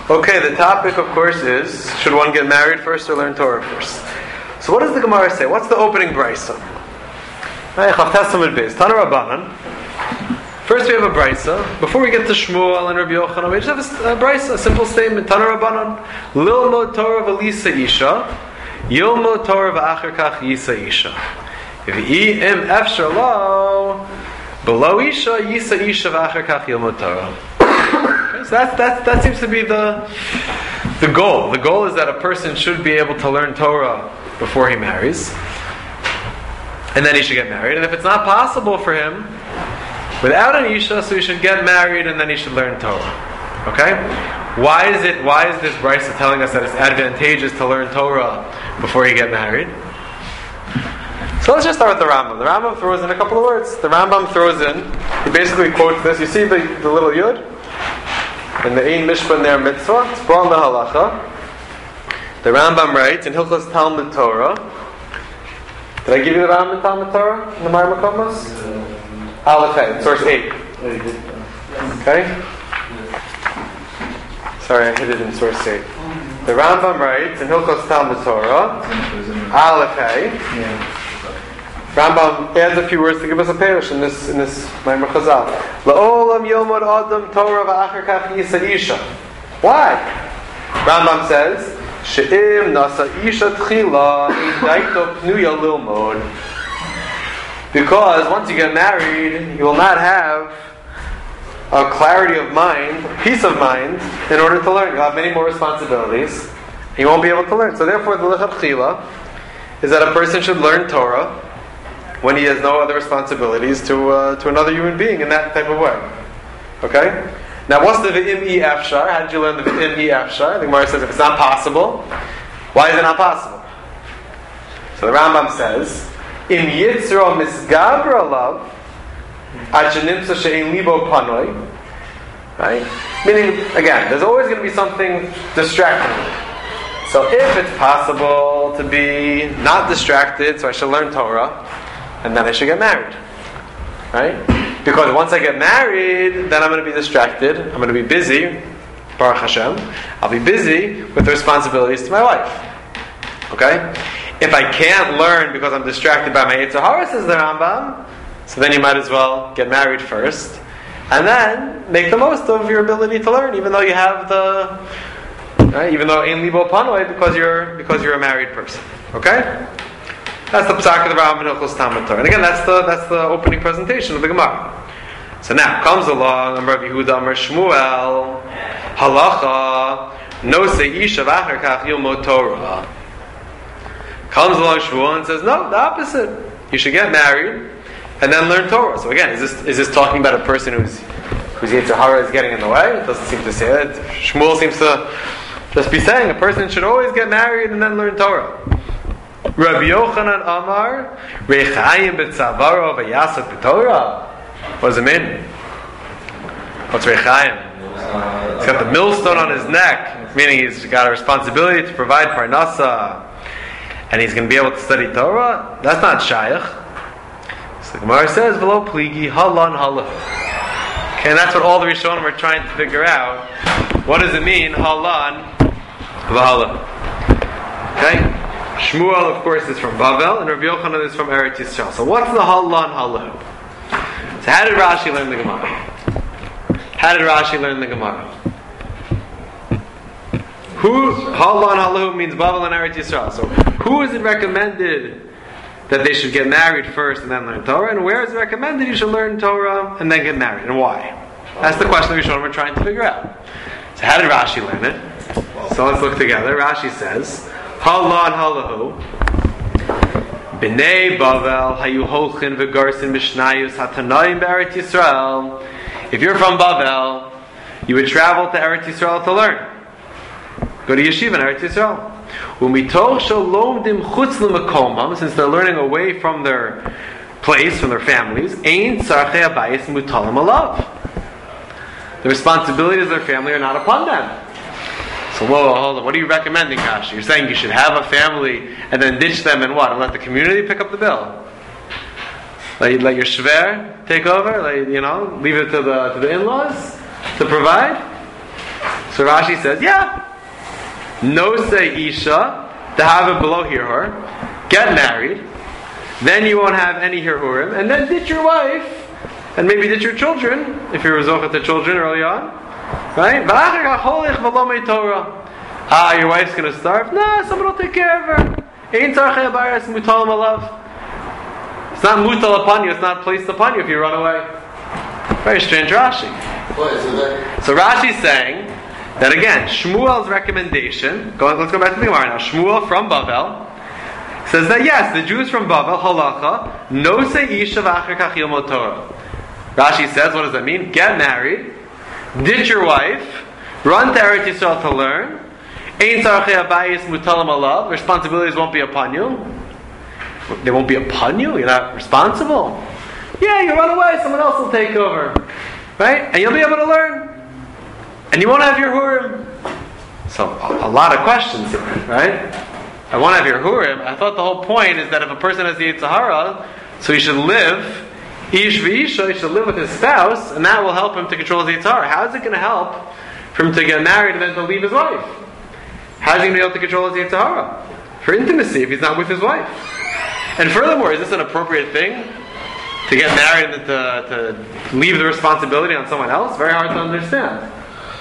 Okay, the topic, of course, is should one get married first or learn Torah first? So, what does the Gemara say? What's the opening brisa? Tana Rabbanan. First, we have a brisa. Before we get to Shmuel and Rabbi Yochanan, we just have a brisa, a simple statement. Tana Rabbanan, Lilmod Torah v'lisa isha, Yilmod Torah v'acher kach yisa isha. If im efshar lo, below isha yisa isha v'acher kach yilmod Torah. So that seems to be the goal. The goal is that a person should be able to learn Torah before he marries, and then he should get married. And if it's not possible for him without an isha, so he should get married and then he should learn Torah. Okay? Why is this brisa telling us that it's advantageous to learn Torah before you get married? So let's just start with the Rambam. The Rambam throws in a couple of words. The Rambam throws in, he basically quotes this. You see the little yud? In the Ein Mishpah Ner Mitzvah, it's brought in the halacha. The Rambam writes in Hilchos Talmud Torah. Did I give you the Rambam in Talmud Torah in the Mar Makomos? Aleph Hey, source 8. Okay? Sorry, I hit it in source 8. The Rambam writes in Hilchos Talmud Torah, Aleph Hey. Rambam adds a few words to give us a parish in this Maimer Chazal. La'olam yomod adam Torah v'acher kach yisa isha. Why? Rambam says, she'im nasa isha tchila daito pnuya lilmod. Because once you get married, you will not have a clarity of mind, peace of mind, in order to learn. You'll have many more responsibilities, and you won't be able to learn. So therefore, the lechatchila is that a person should learn Torah when he has no other responsibilities to another human being in that type of way. Okay? Now, what's the v'im e afshar? How did you learn the v'im e afshar? The Gemara says if it's not possible, why is it not possible? So the Rambam says, im yitzro misgabra alav ad shenimtza she'ein libo panoi. Right? Meaning, again, there's always going to be something distracting. So if it's possible to be not distracted, so I should learn Torah, and then I should get married. Right? Because once I get married, then I'm going to be distracted. I'm going to be busy. Baruch Hashem. I'll be busy with the responsibilities to my wife. Okay? If I can't learn because I'm distracted by my Yetzer Hara, says the Rambam, so then you might as well get married first, and then make the most of your ability to learn, even though you have the, right? Even though Ein Libo Panoi, because you're a married person. Okay? That's the psak of the Rambam in Hilchos Talmud Torah. And again, that's the opening presentation of the Gemara. So now comes along Rabbi Yehuda Amar Shmuel halacha no seisha v'acher kach yilmod Torah. Comes along Shmuel and says no, the opposite. You should get married and then learn Torah. So again, is this talking about a person whose Yetzer Hara is getting in the way? It doesn't seem to say it. Shmuel seems to just be saying a person should always get married and then learn Torah. Rabbi Yochanan Amar Rechayim b'tzavaro v'yasat b'Torah. What does it mean? What's Rechayim? He's got the millstone on his neck, meaning he's got a responsibility to provide parnasa, and he's going to be able to study Torah. That's not shayach. So the Gemara says v'lo pligi halan halah. Okay, and that's what all the Rishonim are trying to figure out. What does it mean halan v'halah? Okay. Shmuel, of course, is from Bavel, and Rabbi Yochanan is from Eretz Yisrael. So what's the halan halahu? So how did Rashi learn the Gemara? How did Rashi learn the Gemara? Halan halahu means Bavel and Eretz Yisrael. So who is it recommended that they should get married first and then learn Torah? And where is it recommended you should learn Torah and then get married? And why? That's the question that we're trying to figure out. So how did Rashi learn it? So let's look together. Rashi says, Halan halahu B'nei Bavel hayu holchin v'garsin b'shnayus hatanoim b'Eretz Yisrael. If you're from Bavel, you would travel to Eretz Yisrael to learn. Go to yeshiva in Eretz Yisrael. U'mitoch shalomdim chutz l'makomam, since they're learning away from their place, from their families, ein tzarchei habayis mutalim alav. The responsibilities of their family are not upon them. So, hold on. What are you recommending, Kashi? You're saying you should have a family and then ditch them and what? And let the community pick up the bill? Let your shver take over? Leave it to the in-laws to provide? So Rashi says, yeah. No say Isha, to have it below Hirhur, get married, then you won't have any Hirhurim, and then ditch your wife, and maybe ditch your children, if you're Zochet to children early on. Right? Your wife's going to starve? Nah, someone will take care of her. It's not mutal upon you, it's not placed upon you if you run away. Very strange Rashi. So Rashi's saying that again, Shmuel's recommendation, let's go back to the Gemara now. Shmuel from Bavel says that yes, the Jews from Bavel, halacha, no se isha v'acher kach yilmod Torah. Rashi says, what does that mean? Get married, ditch your wife, run to Eretz Yisrael to learn. Ein tzarchei habayis mutalim alav. Responsibilities won't be upon you. They won't be upon you. You're not responsible. Yeah, you run away. Someone else will take over, right? And you'll be able to learn. And you won't have your Hurim. So a lot of questions here, right? I won't have your Hurim. I thought the whole point is that if a person has the Yetzer Hara, so he should live Ish v'Isha, he should live with his spouse, and that will help him to control his Yetzer Hara. How is it going to help for him to get married and then to leave his wife? How is he going to be able to control his Yetzer Hara? For intimacy, if he's not with his wife. And furthermore, is this an appropriate thing? To get married and to leave the responsibility on someone else? Very hard to understand.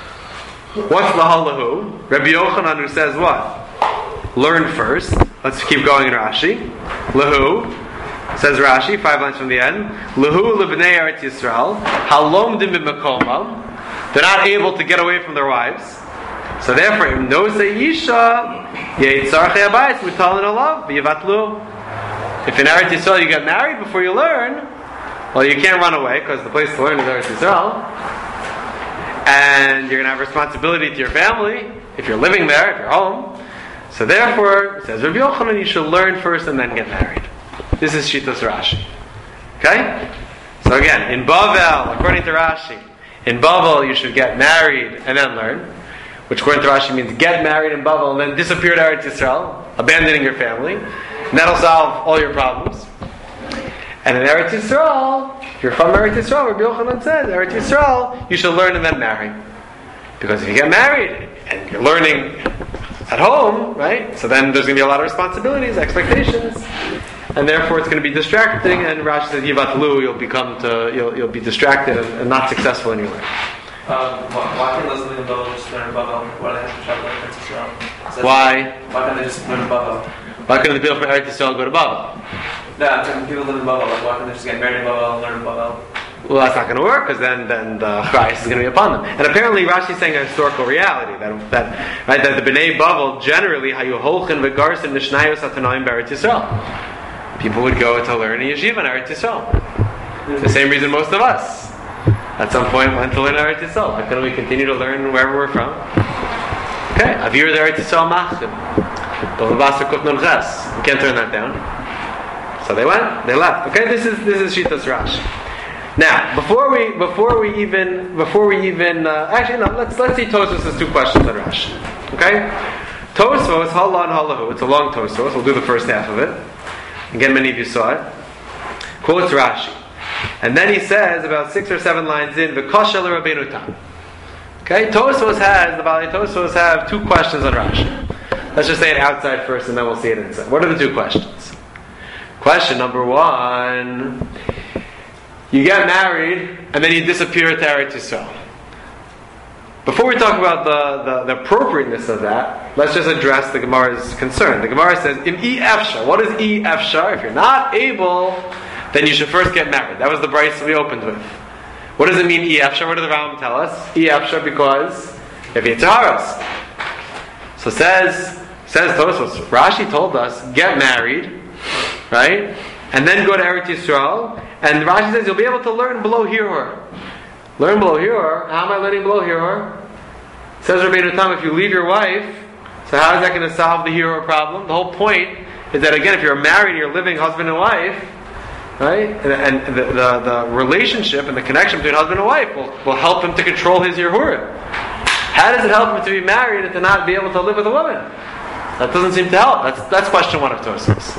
What's the halahu? Rabbi Yochanan, who says what? Learn first. Let's keep going in Rashi. Lahu, says Rashi, 5 lines from the end. Lahu lebnei Eretz Yisrael, halomdim b'makomam. They're not able to get away from their wives. So therefore, no say Isha, Yitzarchei Abayis, Mutalin Olav, V'yivatlu. If in Eretz Yisrael you get married before you learn, well, you can't run away because the place to learn is Eretz Yisrael. And you're going to have responsibility to your family if you're living there, if you're home. So therefore, says Rabbi Yochanan, you should learn first and then get married. This is Shitas Rashi. Okay? So again, in Bavel, according to Rashi, in Bavel you should get married and then learn. Which according to Rashi means get married in Bavel and then disappear to Eretz Yisrael, abandoning your family. And that'll solve all your problems. And in Eretz Yisrael, if you're from Eretz Yisrael, Rabbi Yochanan said, Eretz Yisrael, you should learn and then marry. Because if you get married and you're learning at home, right? So then there's going to be a lot of responsibilities, expectations, and therefore it's going to be distracting. And Rashi says, Yivatlu, you'll be distracted and not successful in your life. Why can't those living in Bavel just learn Bavel? Why do they have to travel to Eretz Yisrael? Why? Why can't they just learn Bavel? Why couldn't the people from Eretz Yisrael go to Bavel? No, I'm talking people live in Bavel. Like, why can't they just get married in Bavel and learn Bavel? Well, that's not going to work because then the Christ is going to be upon them. And apparently, Rashi is saying a historical reality that the Bnei Bavel generally hayu holchin v'garsin nishnayos atanoim b'Eretz Yisrael. People would go to learn in yeshiva in Eretz Yisrael. The same reason most of us at some point went to learn Eretz Yisrael. Why couldn't we continue to learn wherever we're from? Okay, Avir the Eretz Yisrael machim. You can't turn that down. So they went, they left. Okay, this is Shitas Rashi. Now, before we even actually no, let's see Tosfos has 2 questions on Rashi. Okay, Tosfos Hala and Halahu. It's a long Tosfos. We'll do the first half of it. Again, many of you saw it. Quotes Rashi, and then he says about 6 or 7 lines in V'kosha l'Rabbeinu Tam. Okay, the Balei Tosfos have 2 questions on Rashi. Let's just say it outside first, and then we'll see it inside. What are the 2 questions? Question number 1. You get married, and then you disappear to Eretz Yisrael. Before we talk about the appropriateness of that, let's just address the Gemara's concern. The Gemara says, Im I Efshar. What is I Efshar? If you're not able, then you should first get married. That was the Bryce we opened with. What does it mean, I Efshar? What did the Rambam tell us? I Efshar because if you have Taharos. So says Tosfos, Rashi told us, get married, right? And then go to Eretz Yisrael. And Rashi says you'll be able to learn below Hirhur. Learn below Hirhur. How am I learning below Hirhur? Says Rabbeinu Tam, if you leave your wife, so how is that going to solve the Hirhur problem? The whole point is that again, if you're married and you're living husband and wife, right? And the relationship and the connection between husband and wife will help him to control his Hirhur. How does it help him to be married and to not be able to live with a woman? That doesn't seem to help. That's question 1 of Tosfos.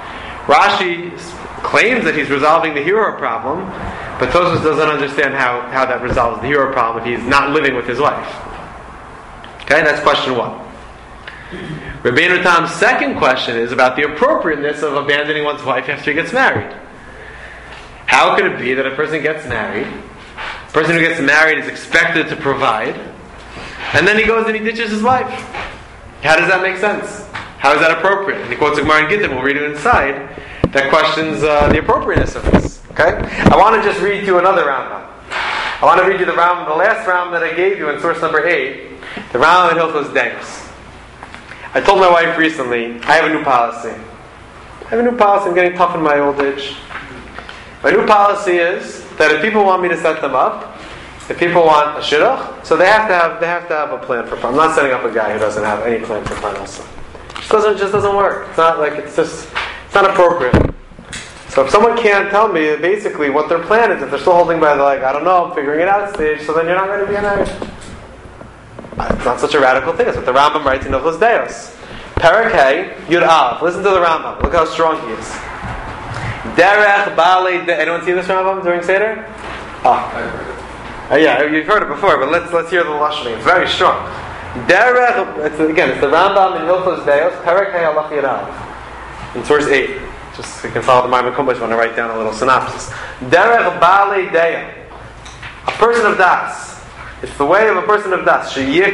Rashi claims that he's resolving the Hirhur problem, but Tosfos doesn't understand how that resolves the Hirhur problem if he's not living with his wife. Okay, that's question one. Rabbeinu Tam's second question is about the appropriateness of abandoning one's wife after he gets married. How could it be that a person gets married, a person who gets married is expected to provide, and then he goes and he ditches his wife? How does that make sense? How is that appropriate? And he quotes a Gemara in Gittin, we'll read it inside, that questions the appropriateness of this. Okay? I want to just read you another Rambam. I want to read you the last Rambam that I gave you in source number 8, the Rambam in Hilchos Deos. I told my wife recently, I have a new policy. I'm getting tough in my old age. My new policy is that if people want me to set them up, if people want a shidduch, so they have to have a plan for fun. I'm not setting up a guy who doesn't have any plan for fun also. It just doesn't work. It's not appropriate. So if someone can't tell me basically what their plan is, if they're still holding by the I don't know, I'm figuring it out stage, so then you're not going to be married. It's not such a radical thing. It's what the Rambam writes in Hilchos Deos. Perek Hey, Yud Aleph. Listen to the Rambam. Look how strong he is. Derech Baalei. Anyone see this Rambam during Seder? Yeah, you've heard it before, but let's hear the lashon. It's very strong. Derech. It's the Rambam in Hilchos Deos. Perek Hey Halach Yud Aleph. In source 8. Just so you can follow the Maimon Kumbash when I write down a little synopsis. Derech Baalei Deya. A person of Das. It's the way of a person of Das.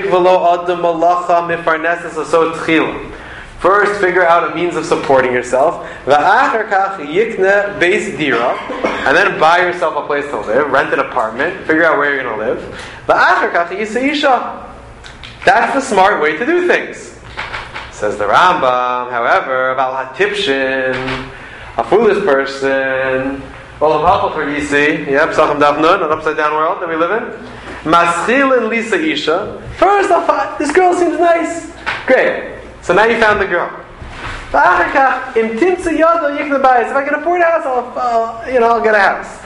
First, figure out a means of supporting yourself. And then buy yourself a place to live. Rent an apartment. Figure out where you're going to live. That's the smart way to do things. Says the Rambam, however, about Hatipshin, a foolish person, Olam Hapal for Yisi, Psachim Daf Nun, an upside down world that we live in. Maschilin Lisa Isha. First, this girl seems nice. Great. So now you found the girl. If I can afford a house, I'll get a house.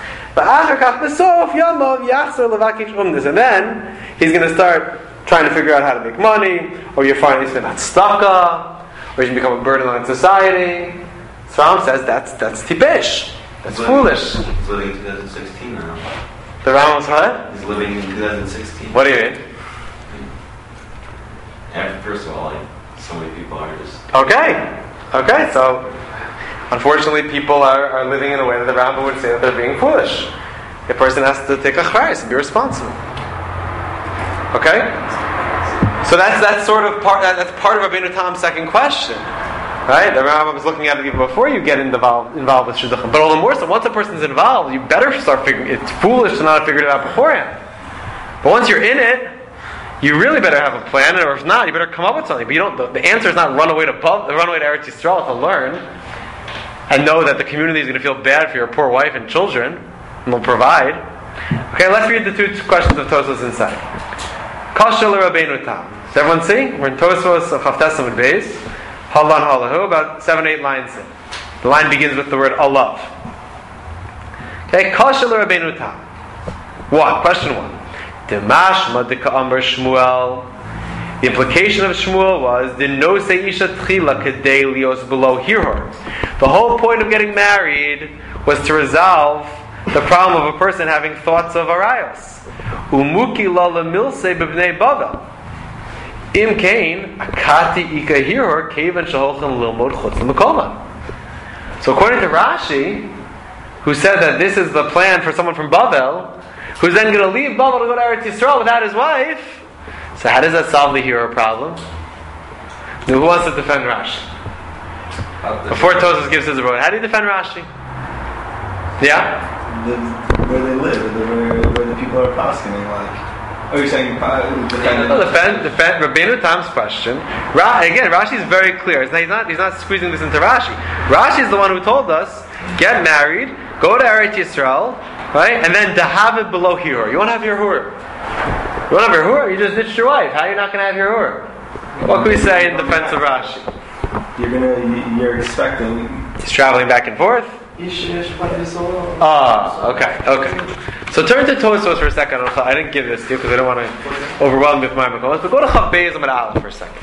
And then he's going to start trying to figure out how to make money, or you're finding he's not tzedakah, or he's going to become a burden on society. So Ram says that's tipesh. That's foolish. He's living in 2016 now. The Rambam's what? He's living in 2016. What do you mean? First of all, so many people are just... Okay, so unfortunately people are living in a way that the Rambam would say that they're being foolish. A person has to take a chayes and be responsible. Okay? So that's sort of that's part of Rabbeinu Tam's second question. Right? The Rambam was looking at it even before you get involved with shidduchim. But all the more so, once a person's involved, you better start figuring. It's foolish to not have figured it out beforehand. But once you're in it, you really better have a plan, or if not, you better come up with something. But you don't. The answer is not run away to Eretz Yisrael to learn, and know that the community is going to feel bad for your poor wife and children, and will provide. Okay, let's read the two questions of Tosfos inside. Kashel Rabbeinu Tam. Does everyone see? We're in Tosfos of Chavtes Amud Beis. Halan Halahu, about 7-8 lines in. The line begins with the word alav. Okay, Kashel Rabbeinu Tam. Question 1. Demashma dika amar Shmuel. The implication of Shmuel was no seisha tchila kedei lios below hirhor. The whole point of getting married was to resolve the problem of a person having thoughts of arayos. Umuki la lemilse b'bnei bavel. Im kain akati ika hirhor kevan shaholchan lilmod chutz l'mekolman. So according to Rashi, who said that this is the plan for someone from Bavel, who's then going to leave Bavel to go to Eretz Yisrael without his wife. So how does that solve the hero problem? Now, who wants to defend Rashi? Before Tosfos gives his vote, how do you defend Rashi? Yeah? Where they live, where the people are poskening, you're saying defend Rabbeinu Tam's question. Again, Rashi is very clear. He's not squeezing this into Rashi. Rashi is the one who told us, get married, go to Eretz Yisrael, right? And then to have it below Hur. You won't have your Hur. You won't have your Hur? You just ditched your wife. How are you not going to have your Hur? What can we say in defense of Rashi? You're expecting... He's traveling back and forth. Okay. So turn to Tosfos for a second. I didn't give this to you because I don't want to overwhelm you with my makomas. But go to Chav Beis Amud Aleph for a second.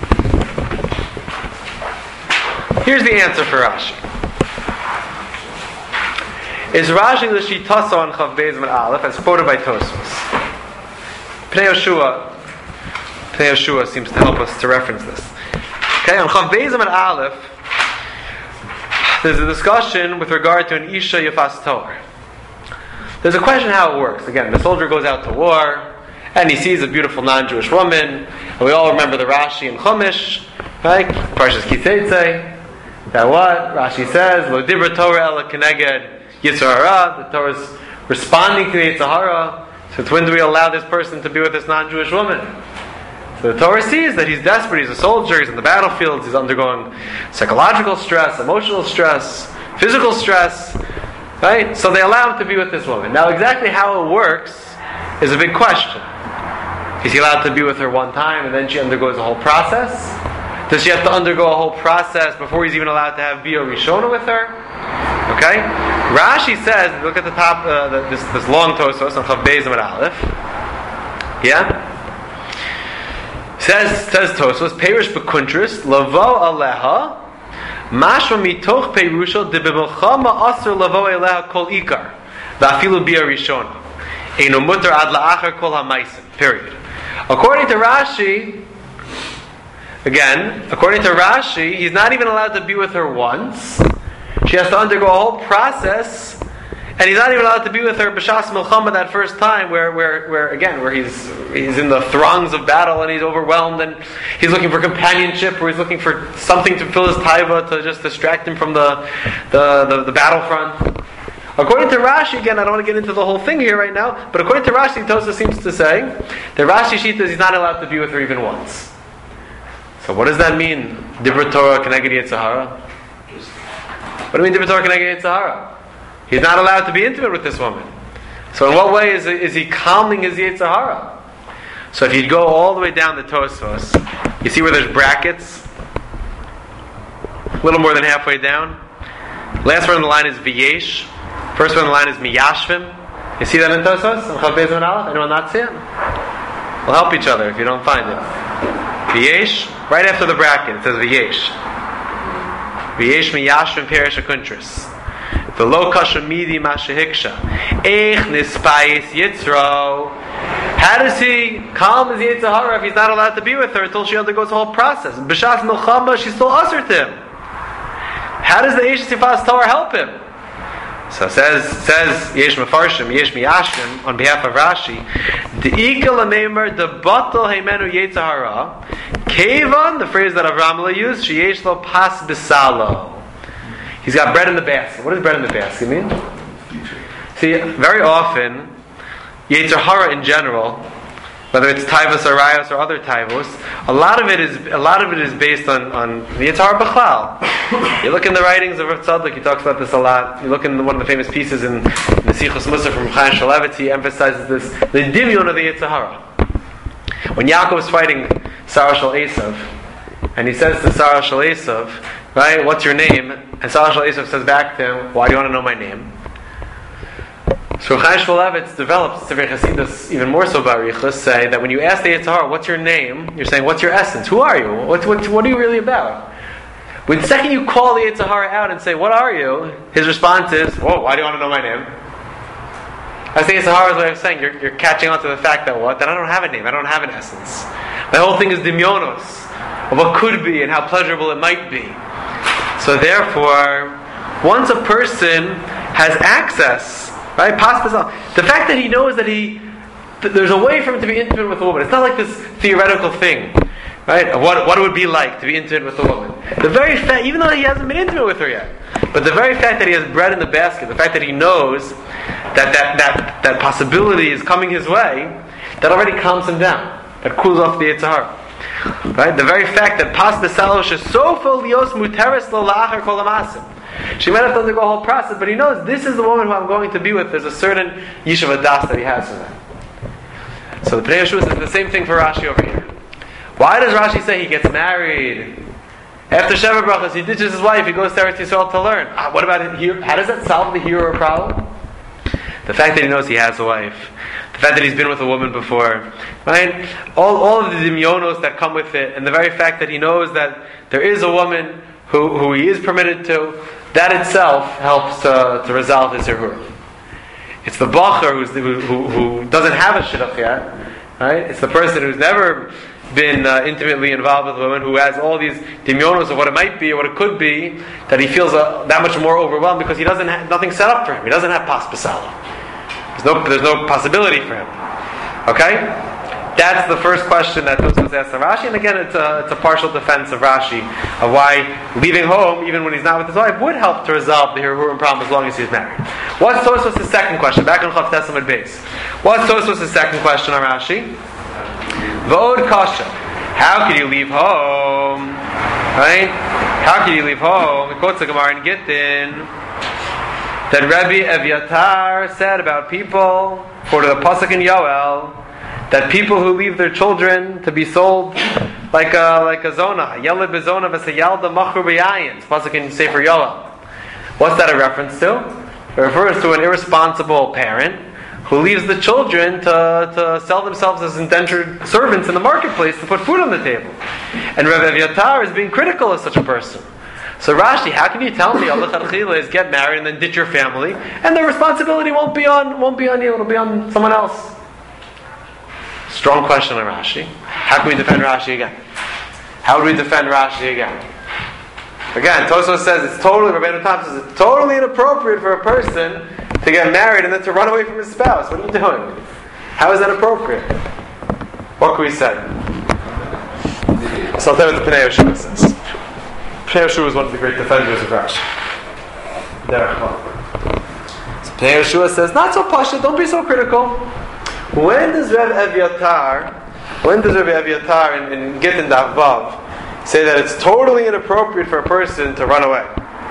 Here's the answer for Rashi. Is Rashi l'shitasa on Chav Beis Amud Aleph as quoted by Tosfos? Pnei Yoshua, Pnei Yeshua seems to help us to reference this. Okay, on Chav Beis Amud Aleph, there's a discussion with regard to an Isha Yafas Torah. There's a question how it works. Again, the soldier goes out to war, and he sees a beautiful non-Jewish woman, and we all remember the Rashi in Chumash, right? Parshas Kitzeitzei. That what? Rashi says, Lo dibra Torah ela keneged Yitzhar Hara. The Torah is responding to the Yitzhar Hara. So it's when do we allow this person to be with this non-Jewish woman? So the Torah sees that he's desperate, he's a soldier, he's in the battlefield, he's undergoing psychological stress, emotional stress, physical stress, right? So they allow him to be with this woman. Now exactly how it works is a big question. Is he allowed to be with her one time and then she undergoes a whole process? Does she have to undergo a whole process before he's even allowed to have Bia Rishona with her? Okay? Rashi says, look at the top, this long Tosos on Chav Beis Amud Aleph. Yeah? Says Tosos, Perish Bekuntris, Lavo Aleha, Mashma Mitoch Perusha, De B'Melchama Asr Lavo Aleha Kol Ikar, Va'afilu Bia Rishona, Eino Mutter Ad La'achar Kol HaMaisim. Period. According to Rashi, he's not even allowed to be with her once. She has to undergo a whole process, and he's not even allowed to be with her b'shas milchama that first time, where he's in the throngs of battle and he's overwhelmed and he's looking for companionship, or he's looking for something to fill his taiva to just distract him from the battlefront. According to Rashi, again, I don't want to get into the whole thing here right now, but according to Rashi, Tosa seems to say that Rashi Shita is he's not allowed to be with her even once. So what does that mean? Dibra Torah Keneged Yitzhar Hara? What do you mean Dibra Torah Keneged Yitzhar Hara? He's not allowed to be intimate with this woman. So in what way is he calming his Yitzhar Hara? So if you go all the way down the Tosfos, you see where there's brackets? A little more than halfway down. Last word on the line is V'yesh. First word on the line is Miyashvim. You see that in Tosfos? On Chav Beis Amud Aleph? Anyone not see it? We'll help each other if you don't find it. V'yesh, right after the bracket, it says V'yesh. V'yesh Miyashvim Perish Akuntris. The lo kasha midi mashahiksha. Eich nispayis yitzro. How does he calm his Yitzhar Hara if he's not allowed to be with her until she undergoes the whole process? B'shas milchama, she's still usher to him. How does the Eish Sifas Torah help him? So says Yesh Mefarshim, Yesh Miyashim on behalf of Rashi. De'ika l'meimer debatal heimenu Yitzhar Hara. Kevan, the phrase that Avram used, sheyesh lo pas bisalo. He's got bread in the basket. What does bread in the basket mean? See, very often, Yitzhar Hara in general, whether it's Taivos Arayos or other Taivos, a lot of it is based on the Yitzhar Hara B'chlal. You look in the writings of Rav Tzadok, he talks about this a lot. You look in one of the famous pieces in the Sichos Musar from Chaim Shulevitz, he emphasizes this, the dimyon of the Yitzhar Hara. When Yaakov is fighting Sarah Shel Esav, and he says to Sarah Shel Esav, right, what's your name? And Sarah Shel Esav says back to him, why do you want to know my name? So Chaim Shulevitz develops Sefer Chasidus even more so Barichas, say that when you ask the Yitzhar Hara, what's your name? You're saying, what's your essence? Who are you? What are you really about? When the second you call the Yitzhar Hara out and say, what are you? His response is, whoa, why do you want to know my name? That's the Yitzhar Hara's way of saying, you're catching on to the fact that what? That I don't have a name, I don't have an essence. My whole thing is dimyonos, of what could be and how pleasurable it might be. So therefore, once a person has access, right, the fact that he knows that there's a way for him to be intimate with a woman. It's not like this theoretical thing, right, of what it would be like to be intimate with a woman. The very fact, even though he hasn't been intimate with her yet, but the very fact that he has bread in the basket, the fact that he knows that possibility is coming his way, that already calms him down. That cools off the Yitzhar Hara. Right? The very fact that pas besalo shesofa lios muteres lo la'achar kol hamasim. She might have to undergo a whole process, but he knows this is the woman who I'm going to be with. There's a certain yishuv adas that he has for that. So the Pnei Yeshua says the same thing for Rashi over here. Why does Rashi say he gets married? After Sheva Brachos, he ditches his wife, he goes to Eretz Yisrael to learn. What about here? How does that solve the hero problem? The fact that he knows he has a wife. The fact that he's been with a woman before. Right? All of the dimyonos that come with it, and the very fact that he knows that there is a woman who he is permitted to, that itself helps to resolve his hirur. It's the bacher who doesn't have a shidduch yet. Right? It's the person who's never been intimately involved with a woman who has all these dimyonos of what it might be or what it could be, that he feels that much more overwhelmed because he doesn't have nothing set up for him. He doesn't have pas pasala. There's no possibility for him. Okay? That's the first question that Tosfos asks of Rashi, and again, it's a partial defense of Rashi of why leaving home, even when he's not with his wife, would help to resolve the Hirurim problem as long as he's married. What's Tosfos' second question? Back on Chav Tesamid base. What's Tosfos' second question on Rashi? V'od kasha. How could you leave home? Right? How could you leave home? It quotes the Gemara in Gittin that Rabbi Evyatar said about people, according to the pasuk in Yoel, that people who leave their children to be sold like a zona, yeled bezona v'seyalda machur b'yayin. It's pasuk in Sefer Yoel. What's that a reference to? It refers to an irresponsible parent who leaves the children to sell themselves as indentured servants in the marketplace to put food on the table. And Rabbi Evyatar is being critical of such a person. So Rashi, how can you tell me Allah Chadchila is get married and then ditch your family, and the responsibility won't be on you, it'll be on someone else? Strong question on Rashi. How can we defend Rashi again? How would we defend Rashi again? Again, Tosfos says it's totally, Rabbeinu Tam says it's totally inappropriate for a person to get married and then to run away from his spouse. What are you doing? How is that appropriate? What can we say? So I'll tell you what the Pnei Yehoshua says. Pnei Yehoshua is one of the great defenders of Rashi. So Pnei Yehoshua says, not so pasha, don't be so critical. When does Rabbi Evyatar in Gittin Daf Vav say that it's totally inappropriate for a person to run away?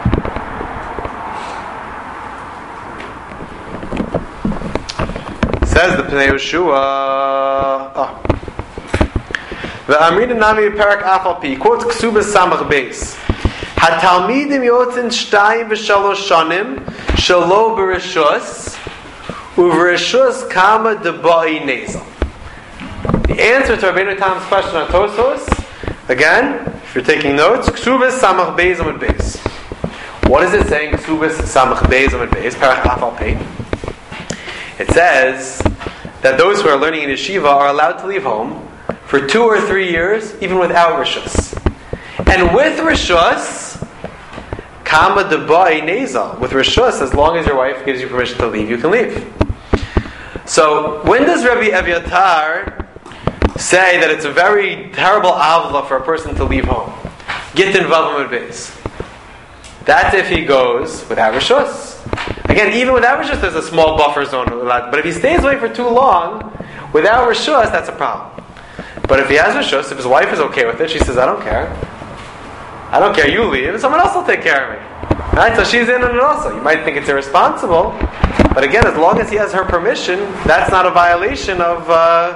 Says the Pnei Yehoshua. V'amrin nami perak afalpi quotes Ksubas Samach Beis. Hatalmidim yotzin shtayim v'shalosh shanim shalo b'rishus u'v'rishus kama debai nezal. The answer to Rabbeinu Tam's question on Tosfos, again, if you're taking notes, Ksubas Samach Beis Amud Beis. What is it saying? Ksubas Samach Beis Amud Beis perak afalpi. It says that those who are learning in yeshiva are allowed to leave home for 2 or 3 years, even without rishus. And with rishus, kama debai nezal. With rishus, as long as your wife gives you permission to leave, you can leave. So, when does Rabbi Evyatar say that it's a very terrible avla for a person to leave home? Gittin Vav Amud Beis. That's if he goes without rishus. Again, even without rishus, there's a small buffer zone allowed. But if he stays away for too long without rishus, that's a problem. But if he has rishus, if his wife is okay with it, she says, I don't care. I don't care, you leave, and someone else will take care of me. Right? So she's in on it also. You might think it's irresponsible, but again, as long as he has her permission, that's not a violation of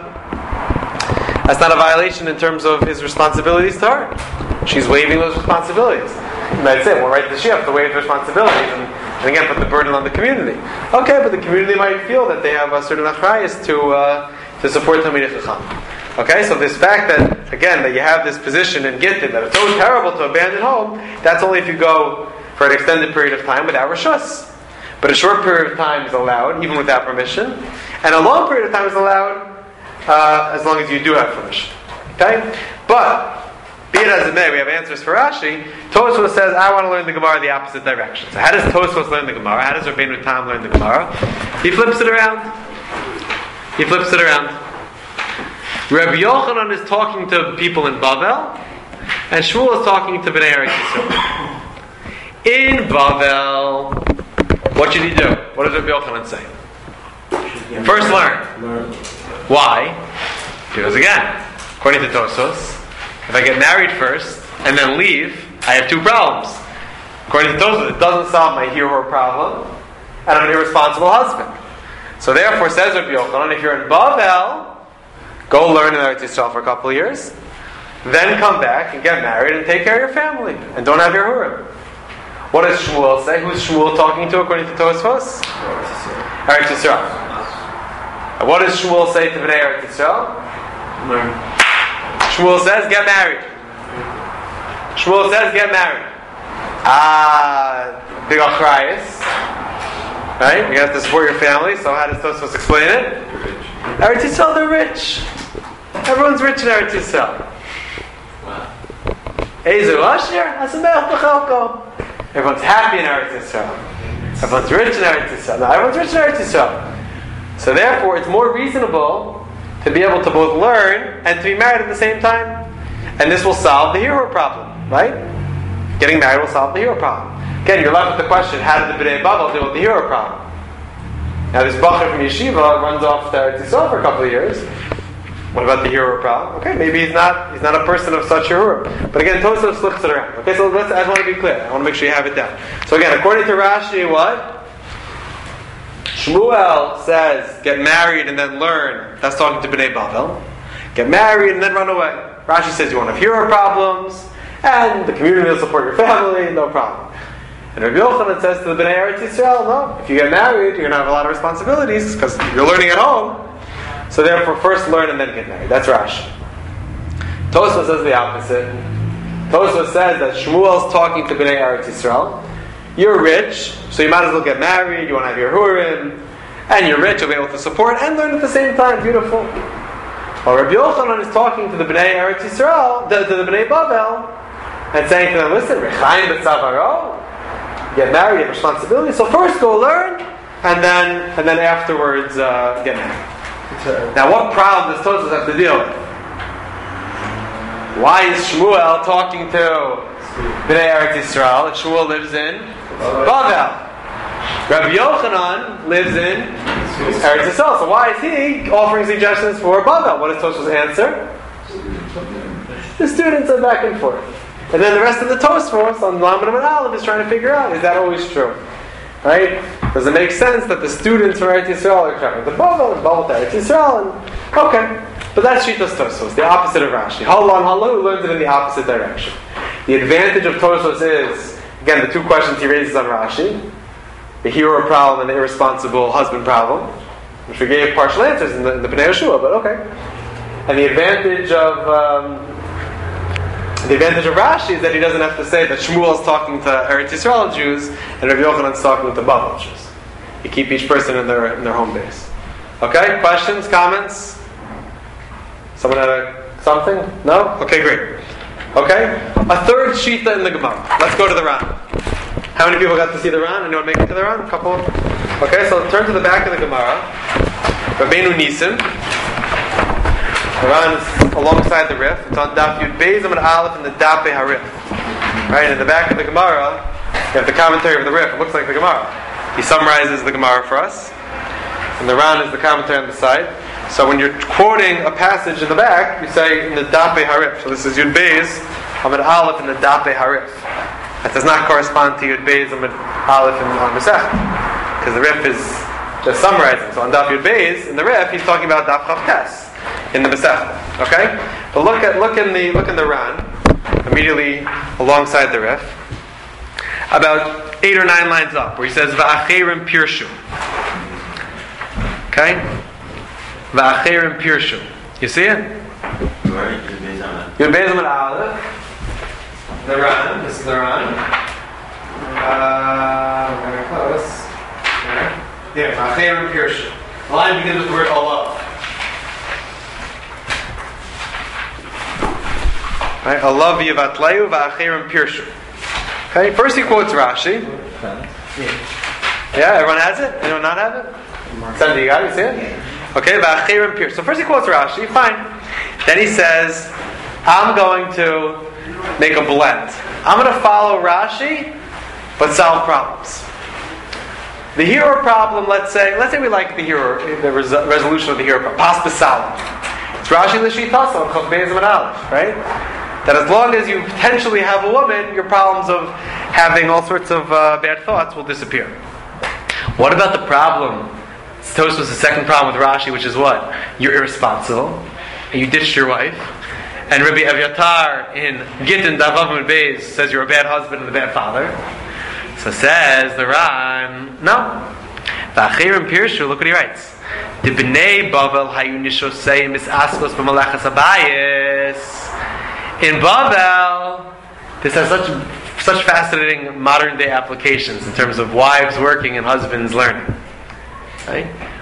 in terms of his responsibilities to her. She's waiving those responsibilities. You might say, well, right, does she have to waive the responsibilities and again put the burden on the community? Okay, but the community might feel that they have a certain achrayus to support Talmidei Chacham. Okay, so this fact that, again, that you have this position in Gittin, that it's so terrible to abandon home, that's only if you go for an extended period of time without rishus. But a short period of time is allowed, even without permission, and a long period of time is allowed as long as you do have permission. Okay? But, be it as it may, we have answers for Rashi. Tosfos says, I want to learn the Gemara the opposite direction. So how does Tosfos learn the Gemara? How does Rabbeinu Tam learn the Gemara? He flips it around. Rabbi Yochanan is talking to people in Bavel, and Shmuel is talking to Bnei Eretz Yisrael. In Bavel, what should he do? What does Rabbi Yochanan say? First learn. Why? Because again, according to Tosfos, if I get married first and then leave, I have 2 problems. According to Tosfos, it doesn't solve my hero problem, and I'm an irresponsible husband. So therefore, says Rabbi Yochanan, if you're in Bavel, go learn in Eretz Yisrael for a couple of years, then come back and get married and take care of your family, and don't have your hurim. What does Shmuel say? Who's Shmuel talking to according to Tosfos? Eretz Yisrael. And what does Shmuel say to Bnei Eretz Yisrael? Learn. Shmuel says, get married. Big achrayus. Right? You have to support your family, so how does Tosfos explain it? Eretz Yisrael, they're rich. Everyone's rich in Eretz Yisrael. Wow. Ezer Asher, Hasamech B'chalko. Everyone's happy in Eretz Yisrael. Everyone's rich in Eretz Yisrael. No, everyone's rich in Eretz Yisrael. So therefore, it's more reasonable to be able to both learn and to be married at the same time. And this will solve the hero problem, right? Getting married will solve the hero problem. Again, you're left with the question, how did the Bnei Bavel deal with the hero problem? Now this Bacher from Yeshiva runs off to Eretz Yisrael for a couple of years. What about the hero problem? Okay, maybe he's not a person of such a hero. But again, Tosafos flips it around. Okay, so I want to be clear. I want to make sure you have it down. So again, according to Rashi, what? Shmuel says, get married and then learn. That's talking to Bnei Bavel. Get married and then run away. Rashi says you won't have hero problems, and the community will support your family, no problem. And Rabbi Yochanan says to the Bnei Eretz Yisrael, no, if you get married, you're going to have a lot of responsibilities, because you're learning at home. So therefore, first learn and then get married. That's Rashi. Tosfos says the opposite. Tosfos says that Shmuel's talking to Bnei Eretz Yisrael. You're rich, so you might as well get married. You want to have your hurim, and you're rich. You'll be able to support and learn at the same time. Beautiful. Well, Rabbi Yochanan is talking to the Bnei Eretz Yisrael, to the Bnei Bavel, and saying to them, "Listen, Rechaim b'tzavaro, get married, you have responsibility. So first go learn, and then afterwards get married." Now, what problem does Tosfos have to deal with? Why is Shmuel talking to Bnei Eretz Yisrael? And Shmuel lives in Bavel. Rabbi Yochanan lives in Eretz Yisrael. So why is he offering suggestions for Bavel? What is Tosfos' answer? The students are back and forth. And then the rest of the Tosfos on Lamed and Aleph is trying to figure out, is that always true? Right? Does it make sense that the students from Eretz Yisrael are traveling to Bavel and Bavel to Eretz Yisrael? And, okay. But that's Shitas Tosfos, the opposite of Rashi. Halon Halu learns it in the opposite direction. The advantage of Tosfos is, again, the two questions he raises on Rashi, the hero problem and the irresponsible husband problem, which we gave partial answers in the Bnei Yeshua, but okay. And the advantage of Rashi is that he doesn't have to say that Shmuel is talking to Eretz Yisrael Jews and Rabbi Yochanan is talking to Bavel Jews. You keep each person in their home base. Okay? Questions? Comments? Someone had something? No? Okay, great. Okay? A third Shita in the Gemara. Let's go to the Ran. How many people got to see the Ran? Anyone make it to the Ran? A couple? Okay, so turn to the back of the Gemara. Rabbeinu Nisim. The Ran is alongside the Rif. It's on Daf Yud Beis and Aleph in the Dapei Harif. Right, in the back of the Gemara, you have the commentary of the Rif. It looks like the Gemara. He summarizes the Gemara for us. And the Ran is the commentary on the side. So when you're quoting a passage in the back, you say in the Dapei Harif. So this is Yud Beis Amid Aleph in the Dapei Harif. That does not correspond to Yud Beis Amid Aleph on Masech, because the Rif is just summarizing. So on Daf Yud Beis in the Rif, he's talking about Daf Chav Tes in the Masech. Okay, but look in the Ran immediately alongside the Rif, about 8 or 9 lines up, where he says Va'acherim Pirshu. Okay. Va'acherim Pirshu. You see it? Yud Beis Amid Aleph. The Ran. This is the Ran. We're very close. Here. Va'acherim Pirshu. The line begins with the word olav. Right? Olav Yivatleyu Va'acherim Pirshu. Okay. First he quotes Rashi. Yeah. Everyone has it? Anyone not have it? Sandy, you got it? You see it? Okay, Va'acherim Pirshu. So first he quotes Rashi, fine. Then he says, I'm going to make a blend. I'm going to follow Rashi, but solve problems. The hero problem, let's say we like the resolution of the hero problem. Pas b'salam. It's Rashi l'shitasa on Chav Beis Amid Aleph, right? That as long as you potentially have a woman, your problems of having all sorts of bad thoughts will disappear. What about the problem? Tosfos was the second problem with Rashi, which is what? You're irresponsible, and you ditched your wife. And Rabbi Aviatar in Gittin Davav Amid Beis says you're a bad husband and a bad father. So says the Ran, no. Va'acherim Pirshu, look what he writes. The Bnei Bavel hayu nishosei misaskos b'malachas habayis. In Bavel, this has such fascinating modern day applications in terms of wives working and husbands learning. Right?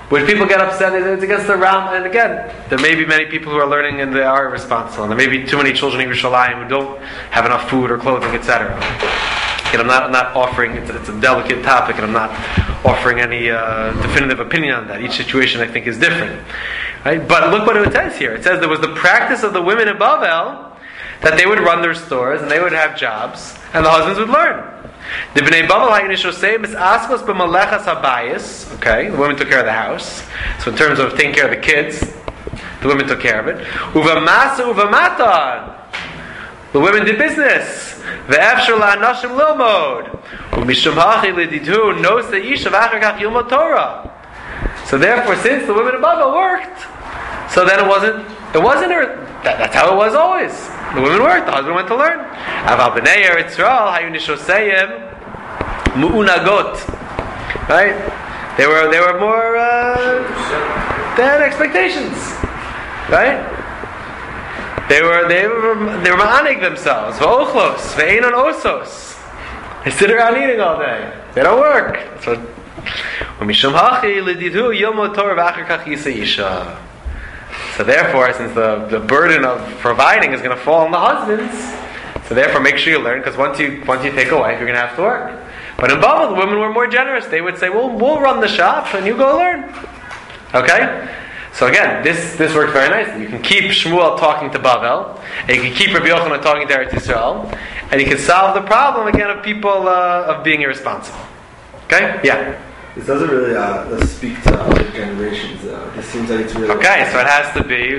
When people get upset, it's against the Ram. And again, there may be many people who are learning and they are irresponsible. And there may be too many children in Yerushalayim who don't have enough food or clothing, etc. And I'm not offering, it's a delicate topic, and I'm not offering any definitive opinion on that. Each situation, I think, is different. Right? But look what it says here. It says there was the practice of the women in Bavel that they would run their stores and they would have jobs, and the husbands would learn. The Bnei Bavel ha'inishosei misaskos b'malechas habayis. Okay, the women took care of the house. So in terms of taking care of the kids, the women took care of it. Uvamasa uvamatan. The women did business. Ve'efshar la'anashim lilmod. U'mishum hachi lididu nos de'isha v'achar kach yilmod Torah. So therefore, since the women of Bavel worked, so then it wasn't that's how it was always. The women worked, the husband went to learn. Aval b'nei Eretz Yisrael hayu nishoseim mu'unagot. Right? They were more they had expectations. Right? They were ma'anig themselves. V'ochlos, ve'enon osos. They sit around eating all day. They don't work. So therefore, since the burden of providing is going to fall on the husbands, so therefore make sure you learn, because once you take a wife, you're going to have to work. But in Bavel, the women were more generous. They would say, well, we'll run the shop and you go learn. Okay? So again, this works very nicely. You can keep Shmuel talking to Bavel, and you can keep Rabbi Yochanan talking to Eretz Yisrael, and you can solve the problem again of people of being irresponsible. Okay? Yeah. This doesn't really speak to other generations, though. It seems like it's really... Okay, so it has to be,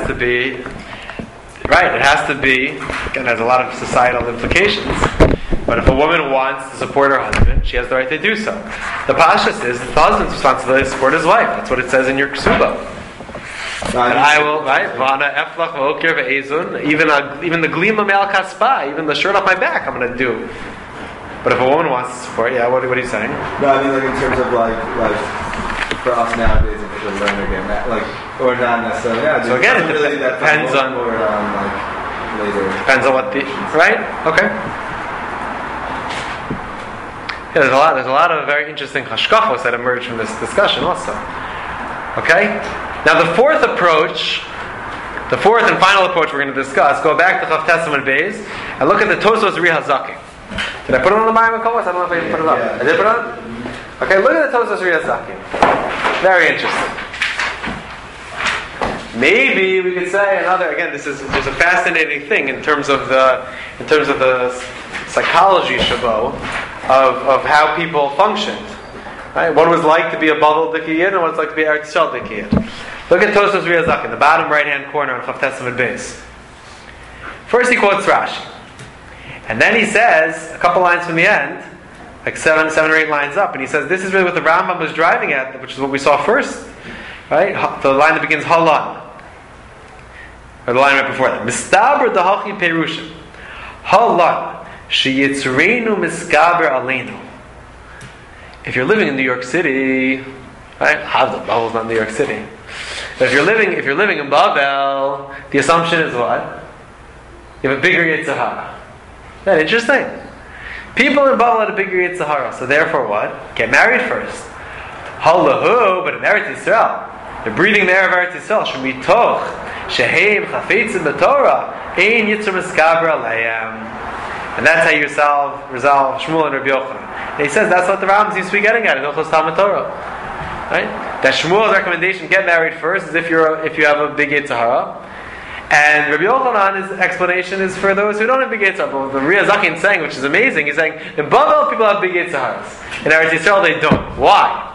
right, it has to be, again, there's a lot of societal implications. But if a woman wants to support her husband, she has the right to do so. The pashtus is the husband's responsibility to support his wife. That's what it says in your ksuba. And I will, right, vana eflach v'okir ve'ezun, even the glima me'al kaspa, even the shirt off my back, I'm going to do. But if a woman wants to support, yeah, what are you saying? No, I mean, like in terms of like for us nowadays, if we should learn again, or not necessarily. Yeah, so again, it depends on like later. Depends on what the right. Okay. Yeah, there's a lot of very interesting hashkafos that emerge from this discussion, also. Okay. Now the fourth and final approach we're going to discuss. Go back to Chav Tesam and Beis and look at the Tosfos Ri Hazaken. Did I put it on the Mayim Kovos? I don't know if I put it up. I did put it on? Okay, look at the Tosfos Ri Hazaken. Very interesting. Maybe we could say another. Again, there's a fascinating thing in terms of the psychology shabo of how people functioned. Right? What it was like to be a Bavel Dikiyid and what it's like to be Eretz Yisrael Dikiyid. Look at Tosfos Ri Hazaken, the bottom right hand corner on Chav Tesam and Beis. First he quotes Rashi. And then he says, a couple lines from the end, like seven or eight lines up, and he says, this is really what the Rambam was driving at, which is what we saw first. Right? The line that begins Halan. Or the line right before that. Mistaber dahachi perushim. Halan. Sheyitzreinu miskaber aleinu. If you're living in New York City, right? Bavel's not New York City. But if you're living in Bavel, the assumption is what? You have a bigger Yitzhahara. Isn't that interesting? People in Bavel had a bigger Yitzhahara, so therefore what? Get married first. Halahu, but in Eretz Yisrael, the breathing there of Eretz Yisrael, Shemitoch, Sheheim, Chafetzim, B'Torah, Ein Yitzhar Miskaber Aleim. And that's how you resolve Shmuel and Rabbi Yochanan. And he says that's what the Rambam seems to be getting at in Hilchos Talmud Torah. Right? That Shmuel's recommendation, get married first, is if you have a big Yitzhahara. And Rabbi Yochanan's explanation is for those who don't have big Yitzhahara. But the Ri Hazaken is saying, which is amazing, he's saying, in Bavel people have big Yitzhaharas. In Eretz Yisrael they don't. Why?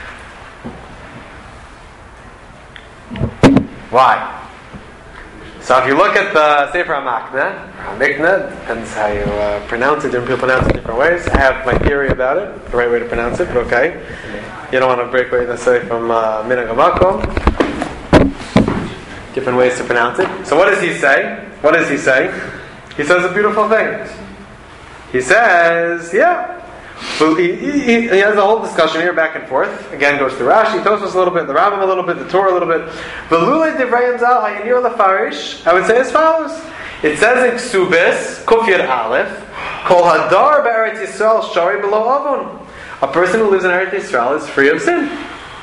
Why? So if you look at the Sefer HaMakneh, depends how you pronounce it, different people pronounce it different ways. I have my theory about it, the right way to pronounce it, but okay. You don't want to break away necessarily from Minhag HaMakom. Different ways to pronounce it. So what does he say? He says a beautiful thing. He says, yeah. So he has a whole discussion here, back and forth. Again, goes to Rashi, Tosfos a little bit, the Rambam a little bit, the Torah a little bit. V'lulei divrei Zal hayanir lefarish. I would say as follows. It says in Ksubis, Kuf Yud Aleph, Kol hadar be'eretz Yisrael shari below avon. A person who lives in Eretz Yisrael is free of sin.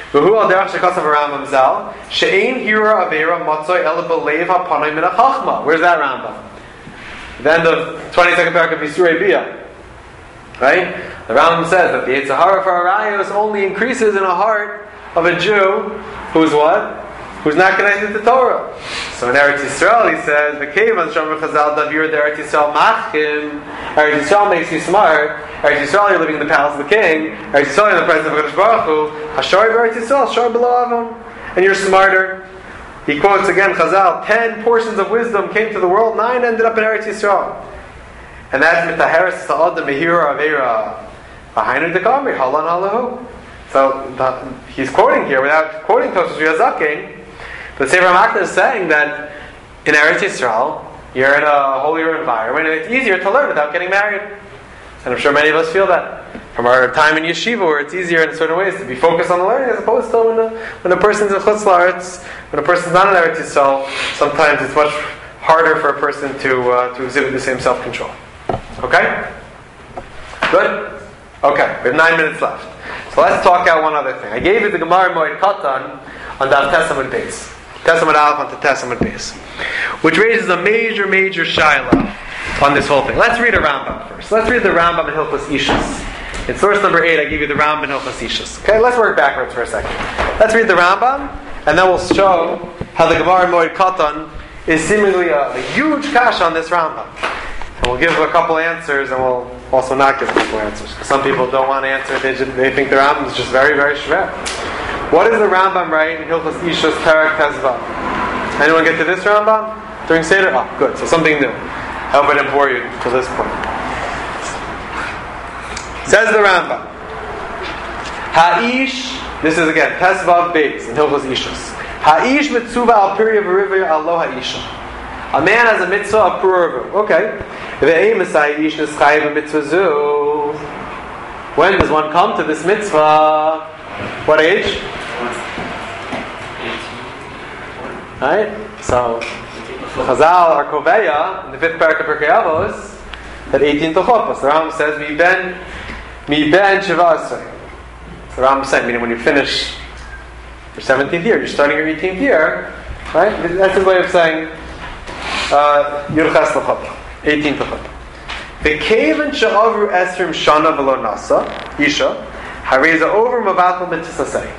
V'hu al derech shekasav Rambam zal she'ein hira avera matzoi ela b'leiv hapanay min hachachma. Where's that Rambam? The end of 22nd paragraph of Yisurei Biyah. Right? The Rambam says that the Yetzer Hara for Arayos only increases in a heart of a Jew who's what? Who's not connected to Torah. So in Eretz Yisrael he says, V'kevan Shomer Chazal Davir Eretz Yisrael Machim. Eretz Yisrael makes you smart. Eretz Yisrael you're living in the palace of the king. Eretz Yisrael you're in the presence of HaKadosh Baruch Hu. Hashari Eretz Yisrael, Shari below Avon. And you're smarter. He quotes again Chazal, 10 portions of wisdom came to the world, 9 ended up in Eretz Yisrael. And that's Mitaheres Sa'ad the Mehira Avera. V'hainu Dekamri, Halan Halahu. So he's quoting here without quoting Tosfos Riyazakin. But Sefer HaMakna is saying that in Eretz Yisrael, you're in a holier environment, and it's easier to learn without getting married. And I'm sure many of us feel that from our time in yeshiva, where it's easier in certain ways to be focused on the learning, as opposed to when a person's in Chutz La'aretz, when a person's not in Eretz Yisrael, sometimes it's much harder for a person to exhibit the same self-control. Okay? Good? Okay, we have 9 minutes left. So let's talk out one other thing. I gave you the Gemara Moed Katan on Daf Tesamud Beis. Tesamud Aleph onto Tesamud Beis, which raises a major shaila on this whole thing. Let's read a Rambam first. Let's read the Rambam in Hilchos Ishus. In source number 8, I give you the Rambam in Hilchos Ishus. Okay, let's work backwards for a second. Let's read the Rambam, and then we'll show how the Gemara Moed Katan is seemingly a huge kash on this Rambam. And we'll give a couple answers, and we'll also not give a couple answers. Some people don't want to answer; they think the Rambam is just very shver. What does the Rambam write in Hilchos Ishus Perek Tezvav? Anyone get to this Rambam during Seder? Oh, good. So something new. I hope I didn't bore you to this point. Says the Rambam, Ha'ish. This is again Tezvav Beis in Hilchos Ishus. Ha'ish mitzuva al pirya v'rivya alo ha'isha. A man has a mitzvah of pururvu. Okay. When does one come to this mitzvah? What age? 18. Right? So, Chazal are Koveya, in the 5th parak of Pirkei Avos, that 18 to Chopas. The Rambam says, Mi ben Shiva Asrei. The Rambam said, meaning when you finish your 17th year, you're starting your 18th year, right? That's his way of saying, Yurchas L'Chopa, 18 to Chopa. V'kevan she'avru esrim shana v'lo nasa, Isha, hareza over mavatl mitzvasei.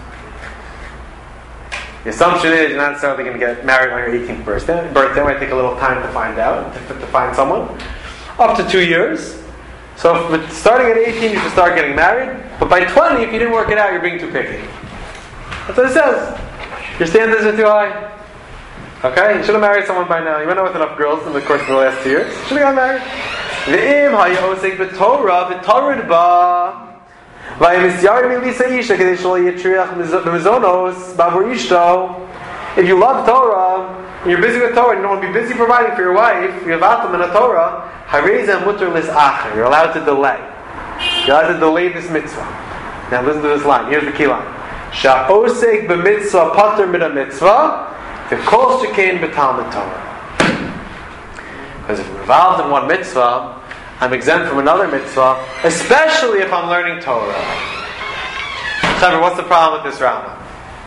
The assumption is you're not necessarily going to get married on your 18th birthday. It might take a little time to find out, to find someone. Up to 2 years. So starting at 18, you should start getting married. But by 20, if you didn't work it out, you're being too picky. That's what it says. Your standards are too high. Okay? You should have married someone by now. You went out with enough girls in the course of the last 2 years. You should have got married. V'im ha'yosek b'torah v'torah ba. If you love Torah, and you're busy with Torah, and you don't want to be busy providing for your wife, you're allowed to delay. You're allowed to delay this mitzvah. Now listen to this line. Here's the key line. Sha'osek b'mitzvah pater min mitzvah v'kol shekain b'talmud Torah. Because if you're involved in one mitzvah, I'm exempt from another mitzvah, especially if I'm learning Torah. However, what's the problem with this Rambam?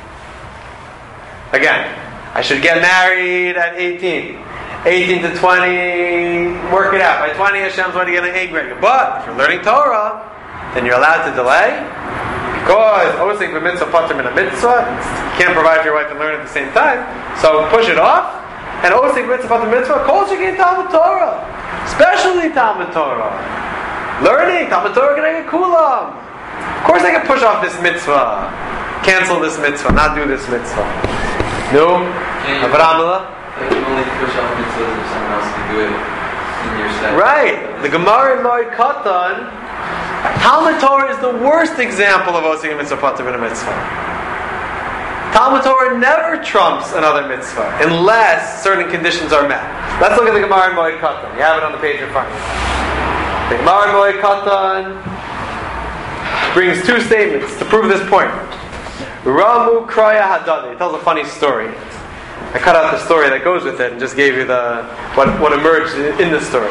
Again, I should get married at 18. 18 to 20, work it out. By 20, Hashem's going to get an A grade. But if you're learning Torah, then you're allowed to delay. Because obviously the mitzvah pater min a mitzvah, you can't provide for your wife and learn at the same time. So push it off. And obviously mitzvah pater mitzvah, kol shekain Talmud Torah. Especially Talmud Torah. Learning, Talmud Torah can get kulam. Of course I can push off this mitzvah. Cancel this mitzvah, not do this mitzvah. No? Avramala? You can only push off mitzvahs if someone else can do it in your set. Right. The Gemara in Moed Katan, Talmud Torah is the worst example of osing a mitzvah pater min a mitzvah. Talmud Torah never trumps another mitzvah unless certain conditions are met. Let's look at the Gemara in Moed Katan. You have it on the page in front of you. The Gemara in Moed Katan brings 2 statements to prove this point. Ramu Kraya Hadadi. It tells a funny story. I cut out the story that goes with it and just gave you what emerged in the story.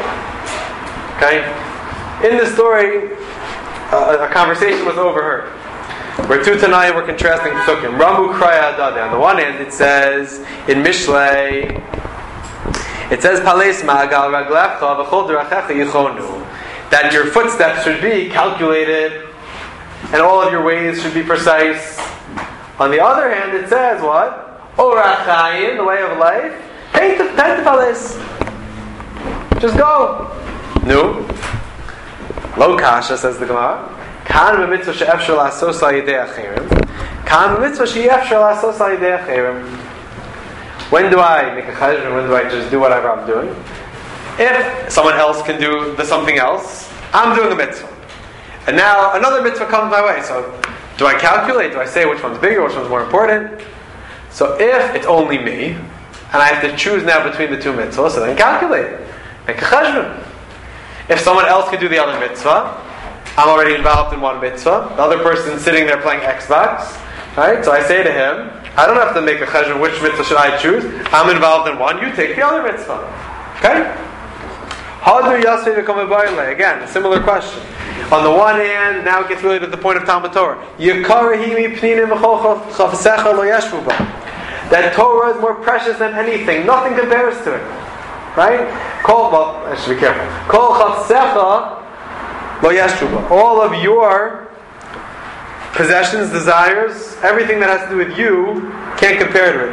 Okay? In the story, a conversation was overheard. We're two tonight, we're contrasting psukim. Ramu kraya adade. On the one hand, it says in Mishlei, it says Pales ma'agal raglecha v'chol derachecha yichonu, that your footsteps should be calculated and all of your ways should be precise. On the other hand, it says what? Orach chayim, the way of life. Hey, Pales. Just go. No. Lo kasha, says the Gemara. Kan b'mitzvah she'efshar la'asos ha'yidei achirim. Kan b'mitzvah she'efshar la'asos ha'yidei achirim. When do I make a cheshbon and when do I just do whatever I'm doing? If someone else can do something else, I'm doing a mitzvah. And now another mitzvah comes my way. So do I calculate? Do I say which one's bigger, which one's more important? So if it's only me, and I have to choose now between the two mitzvahs, so then calculate. Make a cheshbon. If someone else could do the other mitzvah, I'm already involved in one mitzvah. The other person's sitting there playing Xbox. Right? So I say to him, I don't have to make a cheshbon, which mitzvah should I choose? I'm involved in one, you take the other mitzvah. Okay? Again, a similar question. On the one hand, now it gets really to the point of Talmud Torah. That Torah is more precious than anything. Nothing compares to it. Right? I should be careful. All of your possessions, desires, everything that has to do with you can't compare to it.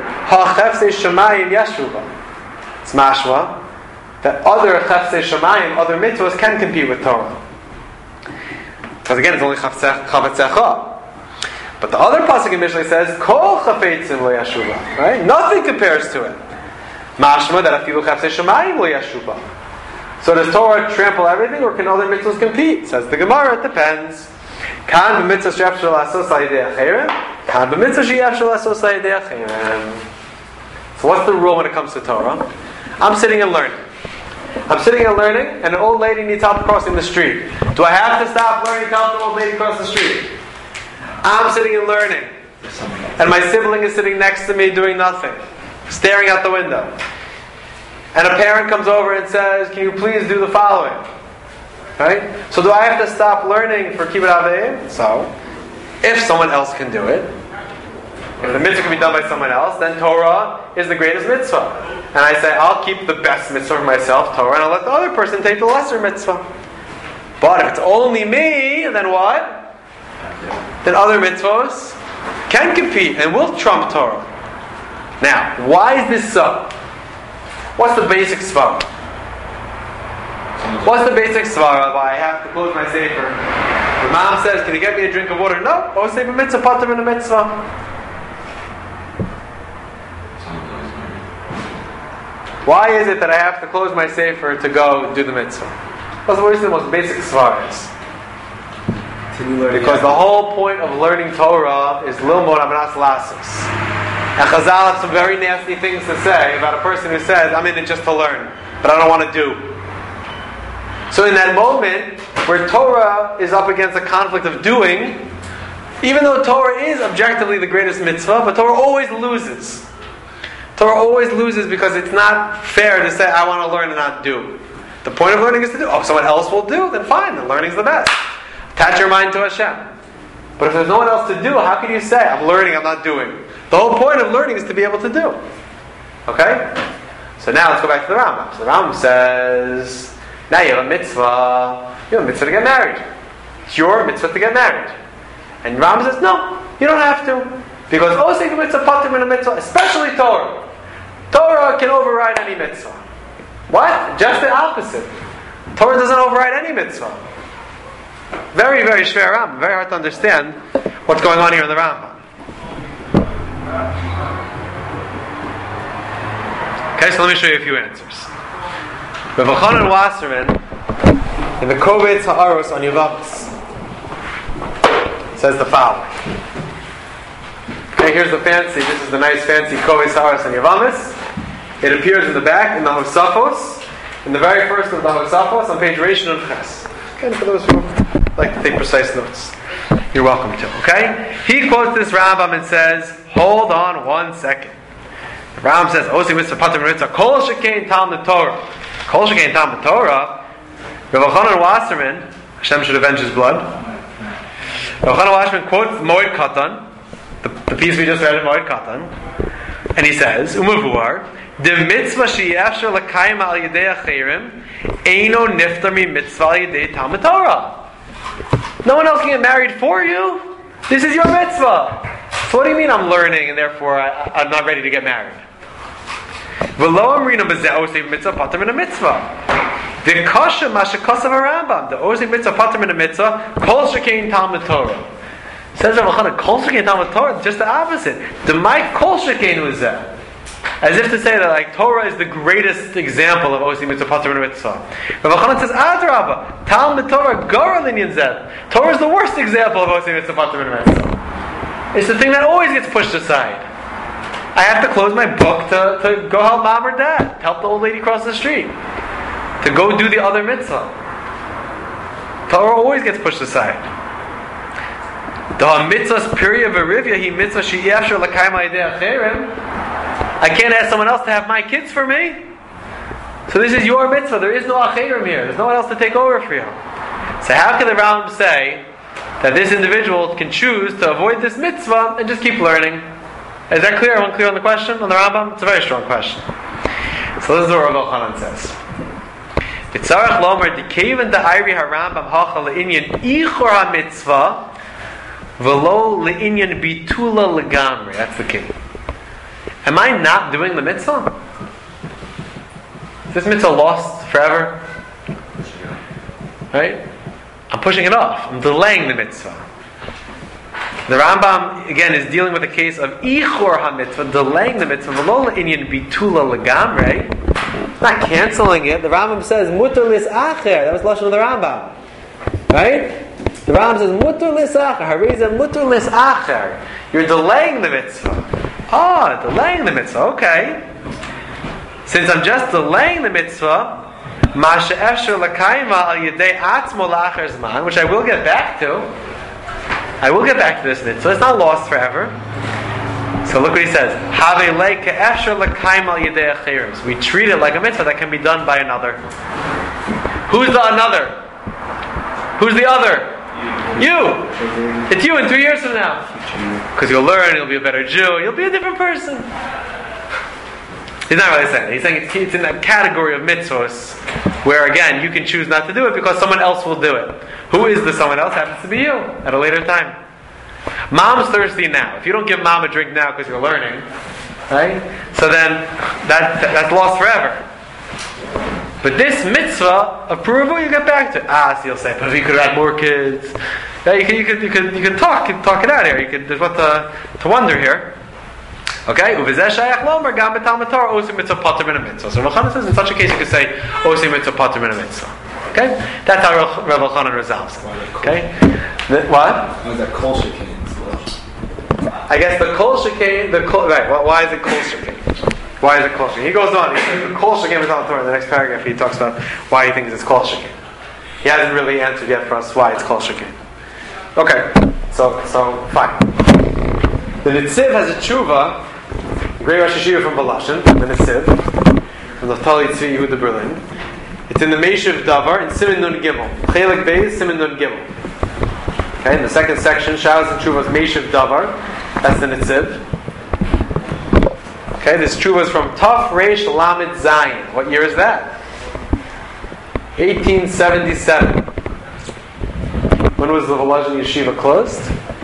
It's mashma that other chafsei shamayim, other mitzvahs can compete with Torah. Because again, it's only chavetzecha. But the other pasuk in Mishlei says, Kol chafetzim lo yashuba. Right? Nothing compares to it. Mashma that afilu chafsei shamayim lo yashuba. So does Torah trample everything, or can other mitzvahs compete? Says the Gemara, it depends. Kan b'mitzvah she'efshar la'asos ha'yidei achirim, kan b'mitzvah she'efshar la'asos ha'yidei achirim. So what's the rule when it comes to Torah? I'm sitting and learning. And an old lady needs help crossing the street. Do I have to stop learning to help the old lady cross the street? I'm sitting and learning. And my sibling is sitting next to me doing nothing, staring out the window. And a parent comes over and says, can you please do the following? Right? So do I have to stop learning for kibbut avim? So, if someone else can do it, if the mitzvah can be done by someone else, then Torah is the greatest mitzvah. And I say, I'll keep the best mitzvah for myself, Torah, and I'll let the other person take the lesser mitzvah. But if it's only me, then what? Then other mitzvahs can compete and will trump Torah. Now, why is this so? What's the basic svara? What's the basic svara why I have to close my sefer? The mom says, can you get me a drink of water? No. Oh, sefer mitzvah, pater in a mitzvah. Why is it that I have to close my sefer to go do the mitzvah? That's what is the most basic svaras. Because the whole point of learning Torah is lilmod avanas lasos. And Chazal have some very nasty things to say about a person who says, I'm in it just to learn, but I don't want to do. So in that moment, where Torah is up against a conflict of doing, even though Torah is objectively the greatest mitzvah, but Torah always loses. Torah always loses because it's not fair to say, I want to learn and not do. The point of learning is to do. Oh, if someone else will do, then fine, then learning's the best. Attach your mind to Hashem. But if there's no one else to do, how can you say, I'm learning, I'm not doing? The whole point of learning is to be able to do. Okay? So now let's go back to the Rambam. So the Rambam says, now you have a mitzvah. You have a mitzvah to get married. It's your mitzvah to get married. And Rambam says, no, you don't have to. Because osei mitzvah patim in a mitzvah, especially Torah. Torah can override any mitzvah. What? Just the opposite. Torah doesn't override any mitzvah. Very, very shver Rambam. Very hard to understand what's going on here in the Rambam. Okay, so let me show you a few answers. Rav Elchanan Wasserman, in the Kovetz Ha'aros on Yevamos, says the following. Okay, here's the fancy, this is the nice fancy Kovetz Ha'aros on Yevamos. It appears in the back, in the Hosafos, in the very first of the Hosafos, on page Reish Nun Ches. Okay, for those who like to take precise notes, you're welcome to, okay? He quotes this Rambam and says, hold on 1 second. The Rambam says, Osi mitzvah pater mitzvah, kol shekein Talmud Torah. Kol shekein Talmud Torah, Rav Elchanan Wasserman, Hashem should avenge his blood, Rav Chanan Washman quotes Moed Katan, the piece we just read in Moed Katan, and he says, Umavuar, the mitzvah she'yafshar l'kayim al yedei achirim, eino niftar mi mitzvah al yedei Talmud Torah. No one else can get married for you. This is your mitzvah. So what do you mean I'm learning and therefore I'm not ready to get married? V'lo amrina b'zeh osei mitzvah pater min a mitzvah. The kasha mashakasav Rambam. The osei mitzvah pater min a mitzvah. Kol shekein Talmud Torah. Says Rav Chanan, kol shekein Talmud Torah. Just the opposite. The Mike kol shekein was that. As if to say that like Torah is the greatest example of osei mitzvah pater min a mitzvah. Rav Chanan says adrabah. Talmud Torah gara linyan zeh. Torah is the worst example of osei mitzvah pater min a mitzvah. It's the thing that always gets pushed aside. I have to close my book to go help mom or dad, to help the old lady cross the street, to go do the other mitzvah. Torah always gets pushed aside. The mitzvah's period of Arivia, he mitzvah she'yafshar l'kayim al yedei achirim. I can't ask someone else to have my kids for me. So this is your mitzvah. There is no achirim here. There's no one else to take over for you. So how can the Rambam say that this individual can choose to avoid this mitzvah and just keep learning? Is that clear? Everyone clear on the question on the Rambam? It's a very strong question. So this is what Rav Chanan says. B'tzarach lomer dikeven da'ayri harambam hacha le'inyan ichor ha-mitzvah v'lo le'inyan bitula legamri. That's the key. Am I not doing the mitzvah? Is this mitzvah lost forever? Right? I'm pushing it off. I'm delaying the mitzvah. The Rambam, again, is dealing with a case of Ichor HaMitzvah, delaying the mitzvah, V'lo Inyan Bitula Legamre, not canceling it. The Rambam says, Mutar Lis Acher, that was Lashon of the Rambam. Right? The Rambam says, Mutar Lis Acher, Hariza Mutar Lis Acher. You're delaying the mitzvah. Delaying the mitzvah, okay. Since I'm just delaying the mitzvah, Masha Efshar L'Kayma Al Yedei Atzmo L'Acher Zman, which I will get back to. I will get back to this mitzvah. It's not lost forever. So look what he says. We treat it like a mitzvah that can be done by another. Who's the another? Who's the other? You! It's you in 3 years from now. Because you'll learn, you'll be a better Jew, you'll be a different person. He's not really saying that. He's saying it's in that category of mitzvahs where, again, you can choose not to do it because someone else will do it. Who is the someone else? Happens to be you at a later time. Mom's thirsty now. If you don't give mom a drink now because you're learning, right? So then that's lost forever. But this mitzvah approval, you get back to. So you'll say, but if you could have more kids, yeah, you could talk it out here. There's what to wonder here. Okay, uvizeh shayach lomer gam b'talmud Torah osim mitzvah pater min a mitzvah. So Rav Chanan says in such a case you could say osim mitzvah pater min a mitzvah. Okay, that's how Rav Chanan resolves it. Okay, what? Was that kol shekain? I guess the kol shekain, right? Why is it kol shekain? Why is it kol shekain? He goes on. He says the kol shekain b'talmud Torah. In the next paragraph, he talks about why he thinks it's kol shekain. He hasn't really answered yet for us why it's kol shekain. Okay, so fine. The Nitziv has a tshuva. Great Rosh Hashiva from Balashin, the Nitziv, from the Tali Tzvi Yehuda Berlin. It's in the Meishiv Davar in Siman Nun Gimel. Chelik Beis, Siman Nun Gimel. Okay, in the second section, Shalos and Tshuva is Meishiv Davar. That's the Nitziv. Okay, this Tshuva is from Taf Reish Lamed Zayin. What year is that? 1877. When was the Volozhin Yeshiva closed?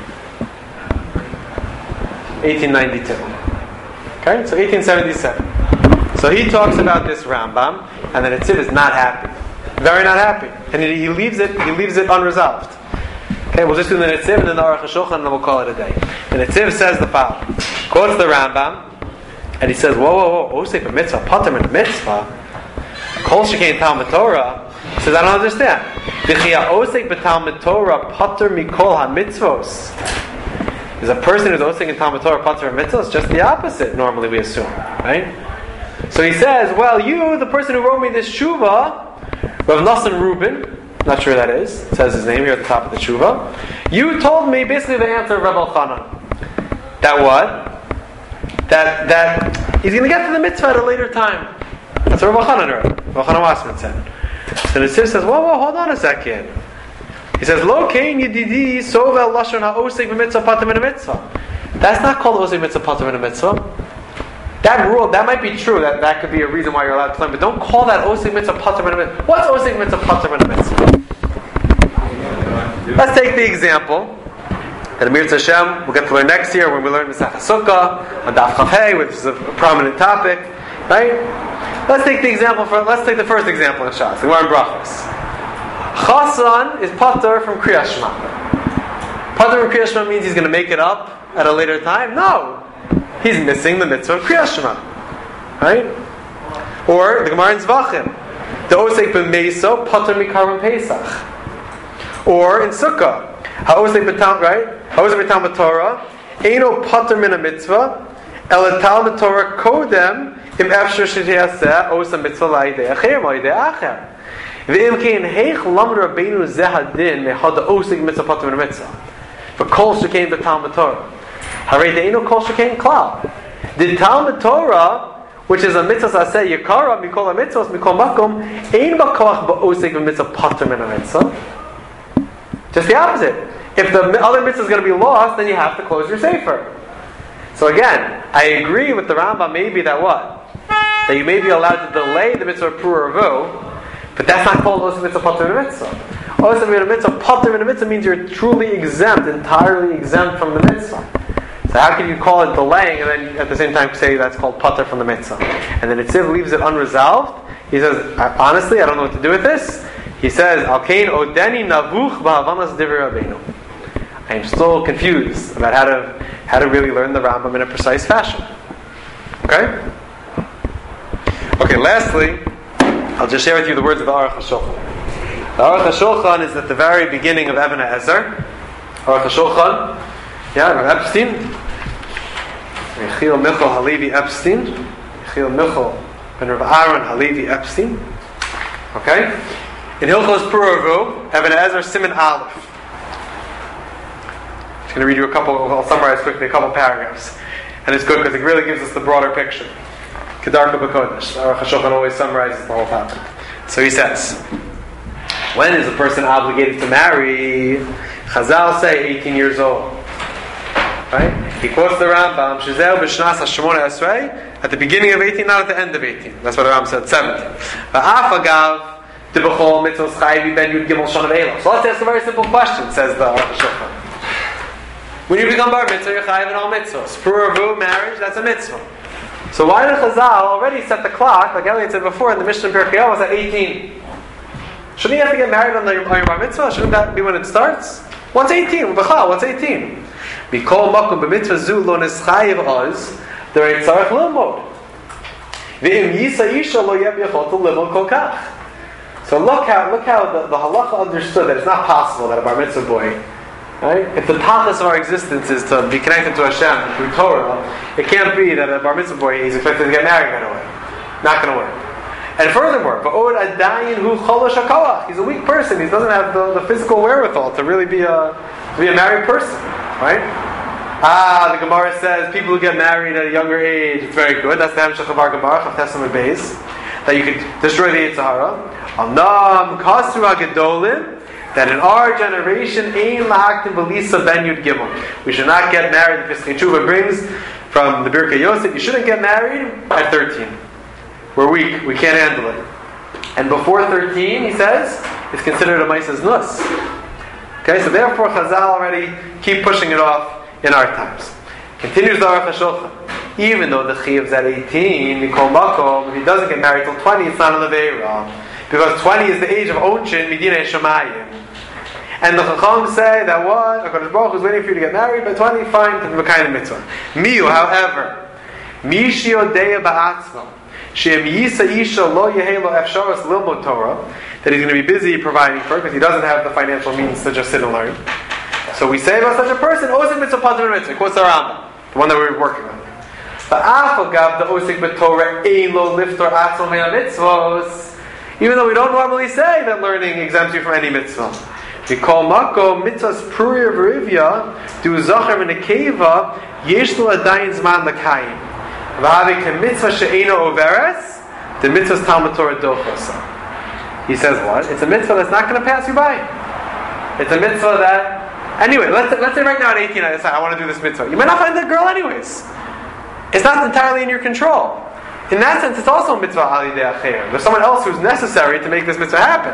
1892. Okay, so 1877. So he talks about this Rambam, and the Nitziv is not happy, very not happy, and he leaves it unresolved. Okay, we'll just do the Nitziv and then the Aruch HaShulchan, and then we'll call it a day. The Nitziv says the following: quotes the Rambam, and he says, "Whoa, osei b'mitzvah, pater min mitzvah, kol shekain Talmud Torah." He says, "I don't understand. D'chia osei b'Talmud Torah, pater mikol ha-mitzvos." Is a person who's osing in Talmud Torah pater and mitzvah? It's just the opposite. Normally, we assume, right? So he says, "Well, you, the person who wrote me this tshuva, Rav Nosson Rubin, not sure who that is. It says his name here at the top of the tshuva. You told me basically the answer of Rav Elchanan. That what? That he's going to get to the mitzvah at a later time. That's what Rav Elchanan wrote. Rav Elchanan Wasman said. So the Nitziv says, "Whoa, hold on a second. He says, Lo kein yedidi sovel lashon ha'osek b'mitzvah pater min mitzvah. That's not called osek mitzvah pater min mitzvah. That rule, that might be true, that could be a reason why you're allowed to learn, but don't call that osek mitzvah pater min mitzvah. What's osek mitzvah pater min mitzvah? Let's take the example that Amir Hashem we'll get to learn next year when we learn Masech HaSukkah on Daf Chafhei, which is a prominent topic, right? Let's take the first example in Shas. We're in Brachos. Chasan is pater from Kriyas Shema. Pater from Kriyas Shema means he's going to make it up at a later time? No. He's missing the mitzvah of Kriyas Shema. Right? Or the Gemara in Zvachim. The Osek b'Meso pater mikarban Pesach. Or in Sukkah. Ha'osek b'tam, right? Ha'osek b'tam b'Torah. Eino pater min ha-mitzvah. El etal b'Torah kodem im efshar shetiyaseh osa mitzvah la'idei acher ma'idei acher. V'im kein heich lamd rabbeinu zeh hadin mehad osek mitzvah pater min ha-mitzvah. V'kol shekein b'tam b'Torah. Harei de'eino kol shekein klal. The Talmud Torah, which is a mitzvah aseh yikara mikol ha-mitzvahs mikol makom, ein b'koach ba'osek b'mitzvah pater min ha-mitzvah. Just the opposite. If the other mitzvah is going to be lost, then you have to close your sefer. So again, I agree with the Rambam maybe that what? That you may be allowed to delay the mitzvah of Pura Ravu, but that's not called Oseh Mitzvah Pater Min Mitzvah. Oseh Mitzvah Pater Min Mitzvah means you're truly exempt, entirely exempt from the mitzvah. So how can you call it delaying and then at the same time say that's called Pater from the mitzvah? And then Itziv leaves it unresolved. He says, honestly, I don't know what to do with this. He says, Alkein odeni navuch ba'havanas divrei Rabbeinu. I am still confused about how to really learn the Rambam in a precise fashion. Okay? Okay, lastly, I'll just share with you the words of the Aruch HaShulchan. The Aruch HaShulchan is at the very beginning of Even HaEzer. Aruch HaShulchan, Rav Epstein, Yechiel Michal Halevi Epstein, Yechiel Michal ben Rav Aaron Halevi Epstein. Okay? In Hilchos Pura Ravu, Even HaEzer Siman Aleph. I'm going to read you I'll summarize quickly a couple paragraphs. And it's good because it really gives us the broader picture. Kedarka B'Kodesh. Aruch HaShulchan always summarizes the whole topic. So he says, when is a person obligated to marry? Chazal say 18 years old. Right? He quotes the Rambam, Shezeu b'shnas ha-shemona esrei, at the beginning of 18, not at the end of 18. That's what the Rambam said, 17. V'af agav, Dibachol mitzvos chayiv ben yud gimel shon of Elah. So let's ask a very simple question, says the Aruch HaShulchan. When you become bar mitzvah, you're chayiv in all mitzvahs. Pura Ravu, marriage, that's a mitzvah. So why did Chazal already set the clock, like Elliot said before, in the Mishnah in Pirkei Avos at 18? Shouldn't you have to get married on your bar mitzvah? Shouldn't that be when it starts? What's 18? What's 18? Mikol makom b'mitzvah zu lo nischayiv oz, there ain't tzarech lilmod. V'im yisa isha lo yeb yachol to limod kol kach. So look how the halacha understood that it's not possible that a bar mitzvah boy, right? If the tachlis of our existence is to be connected to Hashem through Torah, it can't be that a bar mitzvah boy is expected to get married right away. Not going to work. And furthermore, he's a weak person. He doesn't have the physical wherewithal to really be a married person, right? The Gemara says people who get married at a younger age, it's very good. That's the Hamshach of our Gemara, Chav Testament Beis, that you could destroy the Yitzhahara. Anam kasru hagedolim, that in our generation, ein lahaktim v'lisa ben yud gimel. We should not get married. The Pesachei Tshuva brings from the Birkei Yosef, you shouldn't get married at 13. We're weak. We can't handle it. And before 13, he says, it's considered a Maisas Nus. Okay, so therefore Chazal already keep pushing it off in our times. Continues the Aruch HaShulchan. Even though the Chiyav's at 18, Mikol Makom, if he doesn't get married till 20, it's not an Aveira. Because 20 is the age of Onshin, Medina Shemayim. And the Chacham say that what? HaKadosh Baruch Hu is waiting for you to get married by 20, fine, to the kind of mitzvah. Miyu, however, Mishi Odeya Ba'atzma, Shem Yisa Isha Lo Yehelo Efsharas Lilmod Torah, that he's going to be busy providing for it because he doesn't have the financial means to just sit and learn. So we say about such a person, Osik Mitzvah Pater Min Mitzvah, quotes the Rambam, the one that we were working on. But Afagav the Osik B'Torah Ein Lo Liftor Atzma Min HaMitzvos, even though we don't normally say that learning exempts you from any mitzvah. We call Mako Mitzvahs Pruya V'Rivya Du Zacher Min HaKeva Yesh Lo Adayin Zman L'Kayim V'Havik HaMitzvah She'ena Overes the Mitzvahs Talmud Torah Dochosa. He says what? It's a mitzvah that's not going to pass you by. It's a mitzvah that, anyway, let's say right now at 18 I decide I want to do this mitzvah. You might not find that girl anyways. It's not entirely in your control. In that sense, it's also a mitzvah al yidei acher. There's someone else who's necessary to make this mitzvah happen.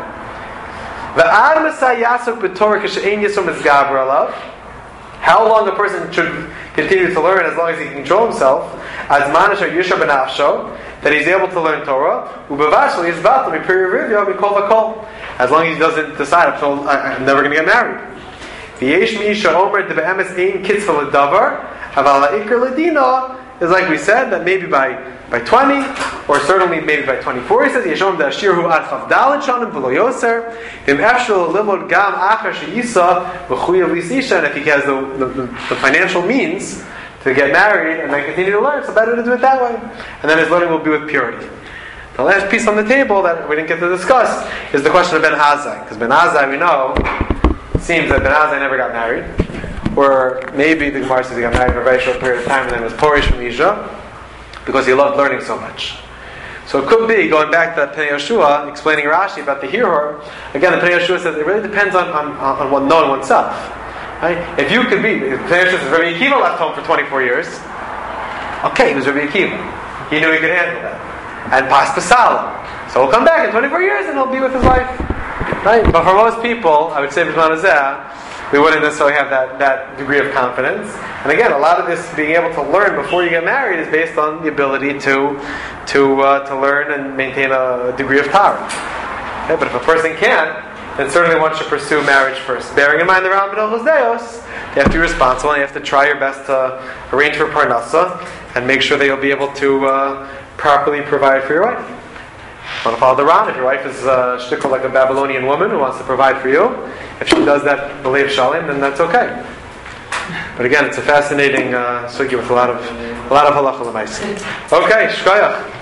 How long a person should continue to learn as long as he can control himself, that he's able to learn Torah, as long as he doesn't decide, I'm never going to get married. Is like we said, that maybe by 20, or certainly maybe by 24, he says, and if he has the financial means to get married and then continue to learn, so better to do it that way. And then his learning will be with purity. The last piece on the table that we didn't get to discuss is the question of Ben Azai. Because Ben Azai, we know, it seems that Ben Azai never got married. Or maybe the Gemara says he got married for a very short period of time and then was Porish from Isha because he loved learning so much. So it could be, going back to Pnei Yehoshua, explaining Rashi about the Hirur, again, the Pnei Yehoshua says it really depends on one knowing oneself. Right? If you could be, if Pnei Yehoshua says Rabbi Akiva left home for 24 years, okay, he was Rabbi Akiva. He knew he could handle that. And Pas Pasala. So he'll come back in 24 years and he'll be with his wife. Right? But for most people, I would say B'zman hazeh, we wouldn't necessarily have that degree of confidence. And again, a lot of this being able to learn before you get married is based on the ability to learn and maintain a degree of tolerance. Okay? But if a person can't, then certainly one should pursue marriage first. Bearing in mind the Rambam Hilchos Deos, you have to be responsible and you have to try your best to arrange for parnasa and make sure that you'll be able to properly provide for your wife. Want to follow the Ran? If your wife is shtickle like a Babylonian woman who wants to provide for you, if she does that b'leiv shalim, then that's okay. But again, it's a fascinating sugya with a lot of halacha l'maisa. Okay, shkoyach.